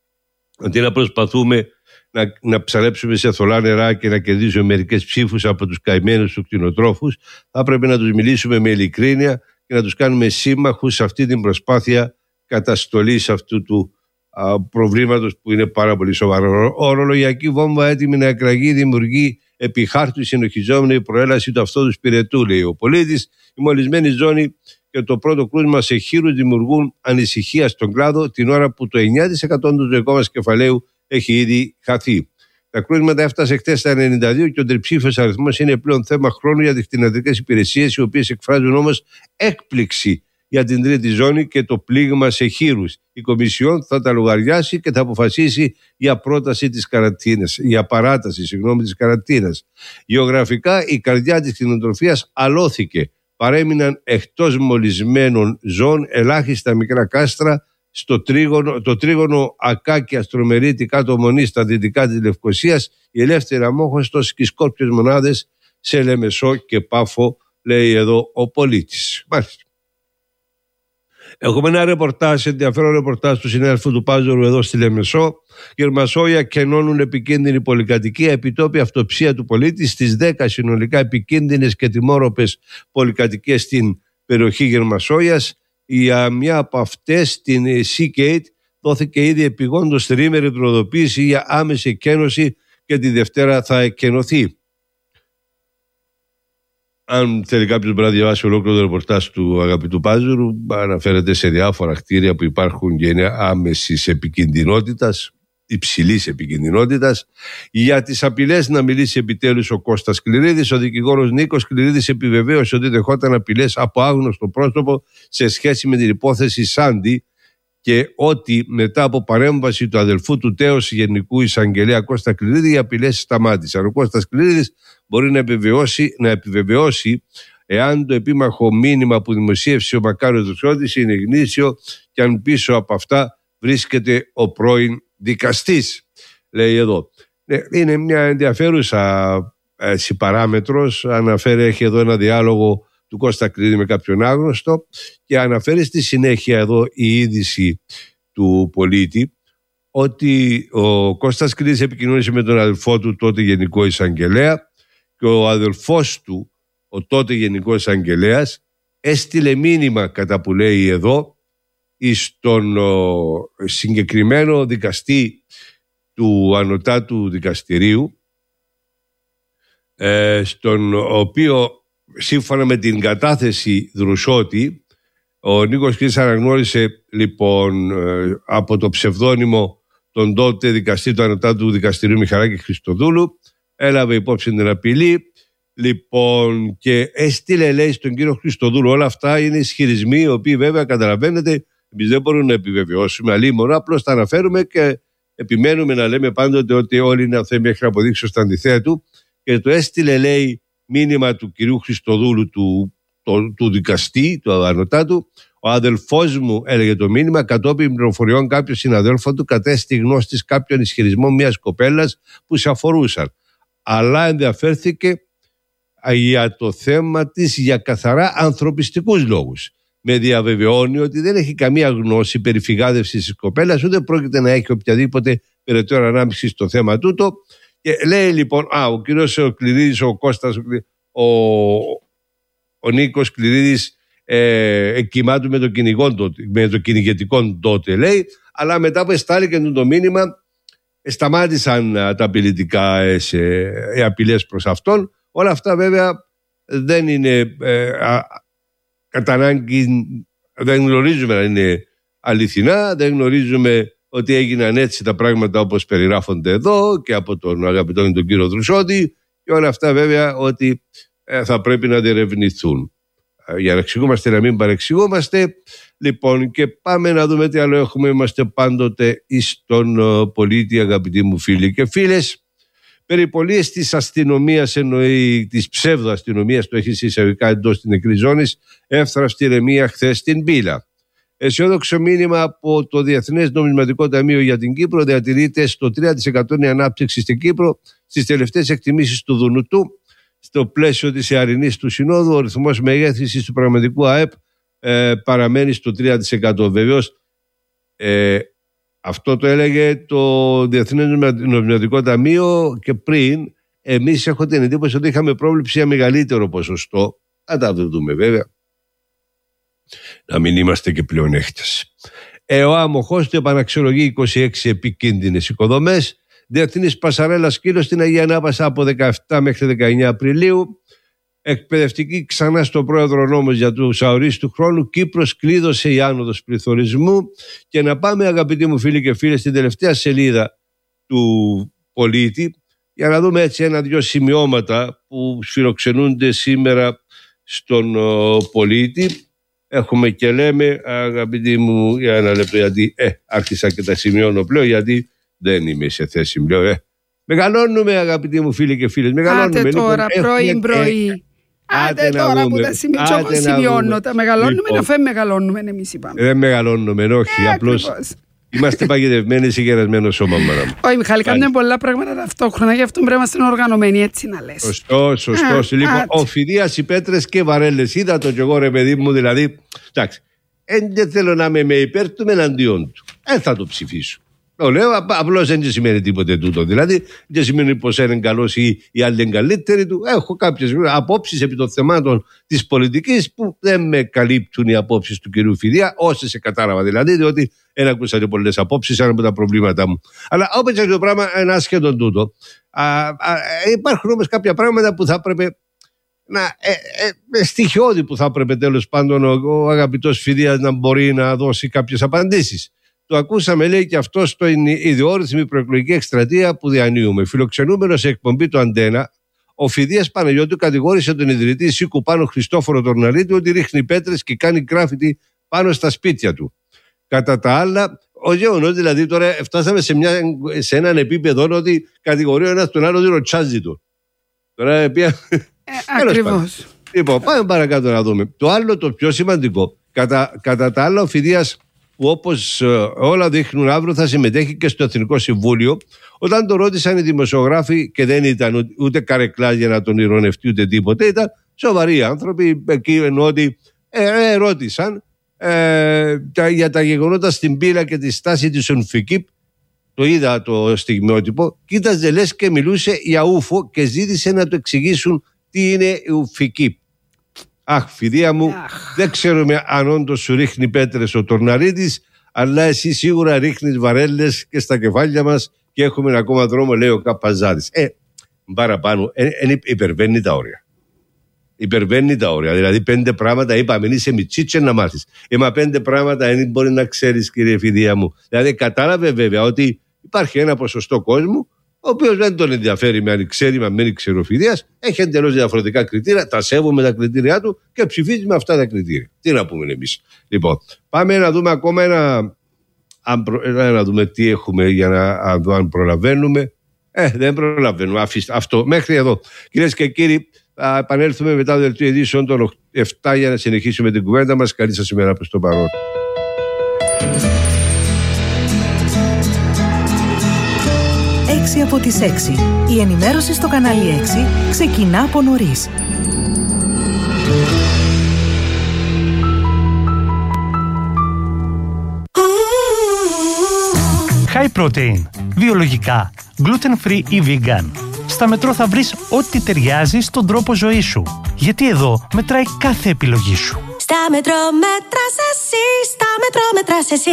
να προσπαθούμε να ψαρέψουμε σε θολά νερά και να κερδίσουμε μερικές ψήφους από τους καημένους του κτηνοτρόφους. Θα πρέπει να τους μιλήσουμε με ειλικρίνεια και να τους κάνουμε σύμμαχους σε αυτή την προσπάθεια καταστολής αυτού του προβλήματος που είναι πάρα πολύ σοβαρό. Ορολογιακή βόμβα έτοιμη να εκραγεί δημιουργεί επί χάρτου συνοχιζόμενη η προέλαση του Αυθόδου Πυρετού, λέει ο πολίτης. Η μολυσμένη ζώνη και το πρώτο κρούσμα σε χείρους δημιουργούν ανησυχία στον κλάδο την ώρα που το 9% του ζωικού μας κεφαλαίου έχει ήδη χαθεί. Τα κρούσματα έφτασε χτες στα 92 και ο τριψήφιος αριθμός είναι πλέον θέμα χρόνου για τις κτηνιατρικές υπηρεσίες, οι οποίες εκφράζουν όμως έκπληξη για την τρίτη ζώνη και το πλήγμα σε χείρους. Η Κομισιόν θα τα λογαριάσει και θα αποφασίσει για παράταση της καραντίνας. Γεωγραφικά η καρδιά της κτηνοτροφίας αλώθηκε. Παρέμειναν εκτός μολυσμένων ζώων ελάχιστα μικρά κάστρα το τρίγωνο Ακάκια Στρομερίτη κάτω Μονή στα δυτικά της Λευκωσίας, η Ελεύθερη Αμόχωστος και οι σκόρπιες μονάδες σε Λεμεσό και Πάφο, λέει εδώ ο πολίτης. Μάλιστα. Έχουμε ένα ρεπορτάζ, ενδιαφέρον ρεπορτάζ του συνάδελφου του Πάζορου εδώ στη Λεμεσό. Γερμασόγεια κενώνουν επικίνδυνη πολυκατοικία, επιτόπια αυτοψία του πολίτη στις 10 συνολικά επικίνδυνες και τιμόρροπες πολυκατοικίες στην περιοχή Γερμασόγειας. Για μια από αυτές, την Seagate, δόθηκε ήδη επιγόντως τρίμερη προειδοποίηση για άμεση εκκένωση και τη Δευτέρα θα εκκενωθεί. Αν θέλει κάποιος να διαβάσει ολόκληρο το ρεπορτάζ του αγαπητού Πάζουρου, αναφέρεται σε διάφορα κτίρια που υπάρχουν και είναι άμεσης επικινδυνότητας, υψηλής επικινδυνότητας. Για τις απειλές να μιλήσει επιτέλους ο Κώστας Κληρίδης. Ο δικηγόρος Νίκος Κληρίδης επιβεβαίωσε ότι δεχόταν απειλές από άγνωστο πρόσωπο σε σχέση με την υπόθεση Σάντι και ότι μετά από παρέμβαση του αδελφού του τέως Γενικού Εισαγγελέα Κώστα Κληρίδη οι απειλές σταμάτησαν. Ο Κώστας Κληρίδης μπορεί να επιβεβαιώσει εάν το επίμαχο μήνυμα που δημοσίευσε ο Μακάριος Δουσιώτης είναι γνήσιο και αν πίσω από αυτά βρίσκεται ο πρώην δικαστής, λέει εδώ. Είναι μια ενδιαφέρουσα παράμετρος. Αναφέρει, έχει εδώ ένα διάλογο του Κώστα Κληρίδη με κάποιον άγνωστο, και αναφέρει στη συνέχεια εδώ η είδηση του Πολίτη ότι ο Κώστας Κληρίδης επικοινωνήσε με τον αδελφό του, τότε Γενικό Εισαγγελέα, και ο αδελφός του, ο τότε Γενικός Εισαγγελέας, έστειλε μήνυμα, κατά που λέει εδώ, στον συγκεκριμένο δικαστή του Ανωτάτου Δικαστηρίου, στον οποίο, σύμφωνα με την κατάθεση Δρουσότη, ο Νίκος Κληρίδης αναγνώρισε λοιπόν από το ψευδόνυμο τον τότε δικαστή του Ανωτάτου Δικαστηρίου Μιχαλάκη Χριστοδούλου, έλαβε υπόψη την απειλή λοιπόν και έστειλε, λέει, στον κύριο Χριστοδούλου. Όλα αυτά είναι ισχυρισμοί, οι οποίοι βέβαια, καταλαβαίνετε, εμείς δεν μπορούμε να επιβεβαιώσουμε, αλλήμον απλώς τα αναφέρουμε και επιμένουμε να λέμε πάντοτε ότι όλοι είναι αθώοι μέχρι αποδείξεως το αντιθέτου. Και το έστειλε, λέει, μήνυμα του κυρίου Χριστοδούλου, του δικαστή, του Ανωτάτου. Ο αδελφός μου, έλεγε το μήνυμα, κατόπιν πληροφοριών κάποιου συναδέλφων του, κατέστη γνώστης κάποιων ισχυρισμών μιας κοπέλας που σε αφορούσαν. Αλλά ενδιαφέρθηκε για το θέμα της για καθαρά ανθρωπιστικούς λόγους. Με διαβεβαιώνει ότι δεν έχει καμία γνώση περί φυγάδευσης της κοπέλας, ούτε πρόκειται να έχει οποιαδήποτε περαιτέρω ανάμειξη στο θέμα τούτο. Και λέει λοιπόν, ο κύριος Κληρίδης, ο Κώστας, ο Νίκος Κληρίδης εκκοιμάτου με το κυνηγετικό τότε, λέει, αλλά μετά που εστάληκε το μήνυμα σταμάτησαν τα απειλητικά απειλές προς αυτόν. Όλα αυτά βέβαια δεν είναι κατά ανάγκη, δεν γνωρίζουμε αν είναι αληθινά, δεν γνωρίζουμε ότι έγιναν έτσι τα πράγματα όπως περιγράφονται εδώ και από τον αγαπητό τον κύριο Δρουσότη, και όλα αυτά βέβαια ότι θα πρέπει να διερευνηθούν. Για να εξηγούμαστε, να μην παρεξηγούμαστε. Λοιπόν, και πάμε να δούμε τι άλλο έχουμε. Είμαστε πάντοτε στον Πολίτη, αγαπητοί μου φίλοι και φίλες. Περιπολίες της αστυνομίας, εννοεί της ψεύδο-αστυνομίας, το έχει εισαγωγικά εντός της νεκρής ζώνης, εύθραυστη ηρεμία χθες στην Πύλα. Αισιόδοξο μήνυμα από το Διεθνές Νομισματικό Ταμείο για την Κύπρο. Διατηρείται στο 3% η ανάπτυξη στην Κύπρο στις τελευταίες εκτιμήσεις του Δουνουτού. Στο πλαίσιο της εαρινής του Συνόδου, ο ρυθμός μεγέθυνσης του πραγματικού ΑΕΠ παραμένει στο 3%. Βεβαίως, αυτό το έλεγε το Διεθνές Νομισματικό Ταμείο και πριν. Εμείς έχω την εντύπωση ότι είχαμε πρόβλεψη για μεγαλύτερο ποσοστό. Θα τα δούμε βέβαια. Να μην είμαστε και πλεονέκτες. ΕΟΑΜ Οχώστου επαναξιολογεί 26 επικίνδυνες οικοδομές. Διεθνής Πασαρέλα Σκύλος στην Αγία Ανάπασα από 17 μέχρι 19 Απριλίου. Εκπαιδευτική ξανά στον πρόεδρο νόμος για τους αορίστου χρόνου. Κύπρος κλείδωσε η άνοδος πληθωρισμού. Και να πάμε, αγαπητοί μου φίλοι και φίλες, στην τελευταία σελίδα του Πολίτη, για να δούμε έτσι ένα-δυο σημειώματα που φιλοξενούνται σήμερα στον Πολίτη. Έχουμε και λέμε, αγαπητοί μου, για ένα λεπτό, γιατί άρχισα και τα σημειώνω πλέον, γιατί δεν είμαι σε θέση πλέον. Μεγαλώνουμε, αγαπητοί μου φίλοι και φίλες. Μεγαλώνουμε. Άτε τώρα, πρωί. Άντε τώρα που τα σημειώνω. Τα μεγαλώνουμε, λοιπόν, να φέρουμε μεγαλώνουμε, εμείς είπαμε. Δεν μεγαλώνουμε, όχι. Απλώς είμαστε παγιδευμένοι σε γερασμένο σώμα, μάνα μου. Όχι, Μιχάλη, κάνουμε πολλά πράγματα ταυτόχρονα, γι' αυτό πρέπει να είμαστε οργανωμένοι, έτσι να λες. Σωστός. Λοιπόν, ο Φιδίας, οι πέτρες και βαρέλες. Είδα το κι εγώ, ρε παιδί μου, δηλαδή. Εντάξει. Δεν θέλω να είμαι με υπέρ του, με εναντίον του. Θα το ψηφίσω. Το λέω, απλώς δεν σημαίνει τίποτε τούτο. Δηλαδή, δεν σημαίνει πως ένα είναι καλός ή η άλλη είναι καλύτερη του. Έχω κάποιες απόψεις επί των θεμάτων της πολιτικής που δεν με καλύπτουν οι απόψεις του κυρίου Φιδία, όσες κατάλαβα δηλαδή, διότι δεν ακούσατε πολλές απόψεις, ένα από τα προβλήματά μου. Αλλά όπως και το πράγμα είναι άσχετο τούτο. Υπάρχουν όμως κάποια πράγματα που θα έπρεπε στοιχειώδη, που θα έπρεπε τέλος πάντων ο αγαπητός Φιδίας να μπορεί να δώσει κάποιες απαντήσεις. Το ακούσαμε, λέει, και αυτό στην ιδιόρυθμη προεκλογική εκστρατεία που διανύουμε. Φιλοξενούμενος σε εκπομπή του Αντένα, ο Φιδίας Παναγιώτου κατηγόρησε τον ιδρυτή Σίκου Πάνο Χριστόφορο Τορναλίτη ότι ρίχνει πέτρες και κάνει γκράφιτι πάνω στα σπίτια του. Κατά τα άλλα, ο γεγονός δηλαδή τώρα φτάσαμε σε έναν επίπεδο ότι κατηγορεί ο ένας τον άλλο ότι ροτσάζει του. Τώρα πια. Ακριβώς. Λοιπόν, πάμε παρακάτω να δούμε. Το άλλο, το πιο σημαντικό, κατά τα άλλα, ο Φιδίας, που όπως όλα δείχνουν αύριο θα συμμετέχει και στο Εθνικό Συμβούλιο, όταν το ρώτησαν οι δημοσιογράφοι, και δεν ήταν ούτε καρεκλάς για να τον ειρωνευτεί ούτε τίποτε, ήταν Σοβαροί άνθρωποι, εκεί εννοώ ότι ρώτησαν για τα γεγονότα στην Πύλα και τη στάση της ΟΝΦΙΚΙΠ. Το είδα το στιγμιότυπο. Κοίταζε λες και μιλούσε για ούφο και ζήτησε να του εξηγήσουν τι είναι η ΟΝΦΙΚΙΠ. Αχ, φιδία μου, δεν ξέρουμε αν όντως σου ρίχνει πέτρες ο Τορναρίτης, αλλά εσύ σίγουρα ρίχνεις βαρέλες και στα κεφάλια μας και έχουμε ακόμα δρόμο, λέει ο Καπαζάδης. Παραπάνω, υπερβαίνει τα όρια. Υπερβαίνει τα όρια. Δηλαδή, 5 πράγματα είπαμε, είσαι μητσίτσε να μάθεις. Μα 5 πράγματα δεν μπορεί να ξέρεις, κύριε φιδία μου. Δηλαδή, κατάλαβε βέβαια ότι υπάρχει ένα ποσοστό κόσμου, ο οποίος δεν τον ενδιαφέρει με αν ξέρει, με αν μένει ξεροφιδίας, έχει εντελώς διαφορετικά κριτήρια, τα σέβομαι τα κριτήριά του και ψηφίζει με αυτά τα κριτήρια. Τι να πούμε εμείς. Λοιπόν, πάμε να δούμε ακόμα να δούμε τι έχουμε για να δω αν προλαβαίνουμε. Δεν προλαβαίνουμε. Αυτό μέχρι εδώ. Κυρίες και κύριοι, θα επανέλθουμε μετά το δελτίο ειδήσεων των 7 για να συνεχίσουμε την κουβέντα μας. Καλή σας ημέρα προς το παρόν. 6 από τις 6. Η ενημέρωση στο κανάλι 6 ξεκινά από νωρίς. High protein, βιολογικά, gluten free ή vegan. Στα μετρό θα βρεις ό,τι ταιριάζει στον τρόπο ζωής σου. Γιατί εδώ μετράει κάθε επιλογή σου. Στα μετρό μετράς εσύ, στα μετρό μετράς εσύ.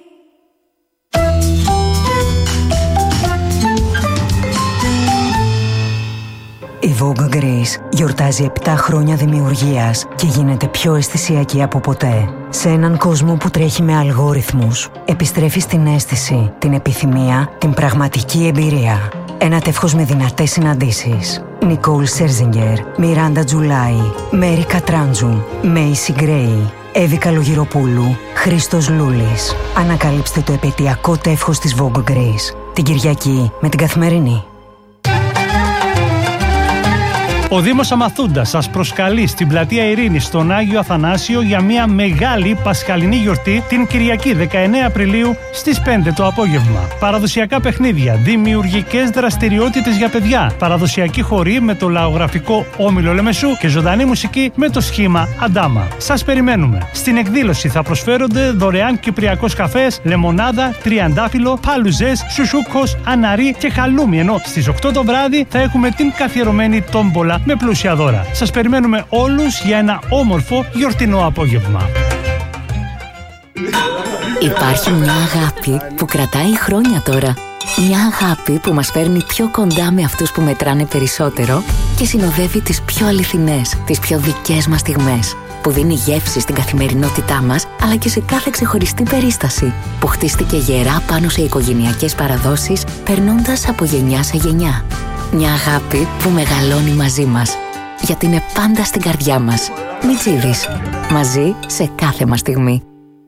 Η Vogue Greece γιορτάζει 7 χρόνια δημιουργίας και γίνεται πιο αισθησιακή από ποτέ. Σε έναν κόσμο που τρέχει με αλγόριθμους, επιστρέφει στην αίσθηση, την επιθυμία, την πραγματική εμπειρία. Ένα τεύχος με δυνατές συναντήσεις. Νικόλ Σέρζιγκερ, Μιράντα Τζουλάι, Μέρι Κατράντζου, Μέισι Γκρέι, Εύη Καλογυροπούλου, Χρήστος Λούλης. Ανακαλύψτε το επαιτειακό τεύχος της Vogue Greece. Την Κυριακή με την Καθημερινή. Ο Δήμος Αμαθούντας σας προσκαλεί στην Πλατεία Ειρήνης στον Άγιο Αθανάσιο για μια μεγάλη πασχαλινή γιορτή την Κυριακή 19 Απριλίου στις 5 το απόγευμα. Παραδοσιακά παιχνίδια, δημιουργικές δραστηριότητες για παιδιά, παραδοσιακή χορή με το λαογραφικό Όμιλο Λεμεσού και ζωντανή μουσική με το σχήμα Αντάμα. Σας περιμένουμε. Στην εκδήλωση θα προσφέρονται δωρεάν κυπριακός καφές, λεμονάδα, τριαντάφυλλο, παλουζές, σουσούκος, αναρί και χαλούμι, ενώ στις 8 το βράδυ θα έχουμε την καθιερωμένη τόμπολα με πλούσια δώρα. Σας περιμένουμε όλους για ένα όμορφο γιορτινό απόγευμα. Υπάρχει μια αγάπη που κρατάει χρόνια τώρα. Μια αγάπη που μας φέρνει πιο κοντά με αυτούς που μετράνε περισσότερο και συνοδεύει τις πιο αληθινές, τις πιο δικές μας στιγμές. Που δίνει γεύση στην καθημερινότητά μας, αλλά και σε κάθε ξεχωριστή περίσταση. Που χτίστηκε γερά πάνω σε οικογενειακές παραδόσεις, περνώντας από γενιά σε γενιά. Μια αγάπη που μεγαλώνει μαζί μας, γιατί είναι πάντα στην καρδιά μας. Μιτζίδης. Μαζί σε κάθε μας στιγμή.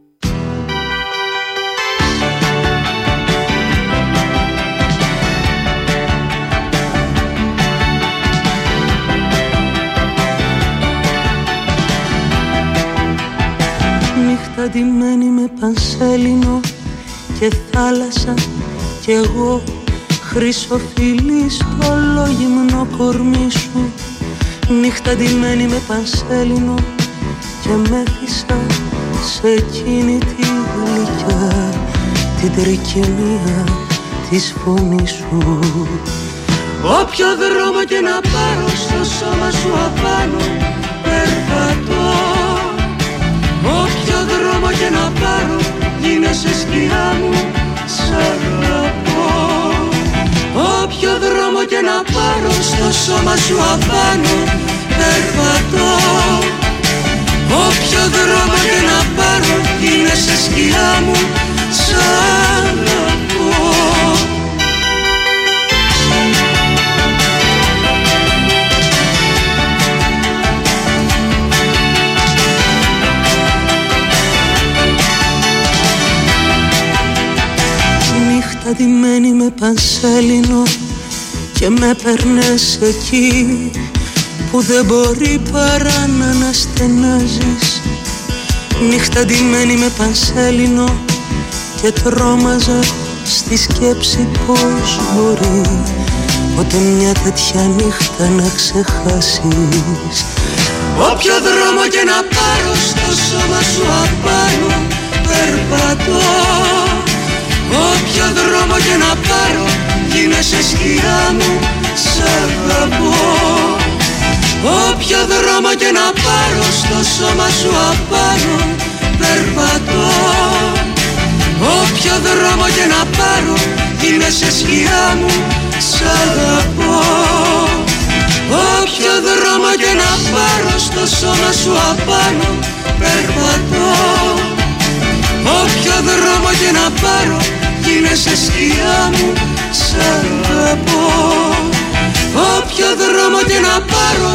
Νύχτα ντυμένη με πανσέλινο και θάλασσα κι εγώ χρυσοφυλλή στο λογιμνό κορμί σου. Νύχτα ντυμένη με πανσέλινο και μέθησα σε εκείνη τη γλυκιά την τρικυμία της φωνής σου. Όποιο δρόμο και να πάρω στο σώμα σου απάνω περπατώ. Όποιο δρόμο και να πάρω γίνεσαι σκιά μου, σ' αγαπώ. Όποιο δρόμο και να πάρω στο σώμα σου απάνω περπατώ. Όποιο δρόμο και να πάρω γίνεσαι σκιά μου, σ' αγαπώ. Νύχτα ντυμένη με πανσέλινο και με περνές εκεί που δεν μπορεί παρά να αναστενάζεις. Νύχτα ντυμένη με πανσέλινο και τρόμαζα στη σκέψη πως μπορεί ποτέ μια τέτοια νύχτα να ξεχάσεις. Όποιο δρόμο και να πάρω στο σώμα σου απάνω περπατώ. Όποιο δρόμο και να πάρω γίνεσαι σκιά μου, σ' αγαπώ. Όποιο δρόμο και να πάρω στο σώμα σου απάνω περπατώ. Όποιο δρόμο και να πάρω γίνεσαι σκιά μου, σ' αγαπώ. Όποιο δρόμο και να πάρω στο σώμα σου απάνω περπατώ. Όποιο δρόμο και να πάρω γίνεσαι σκιά μου, σ' αγαπώ. Όποιο δρόμο και να πάρω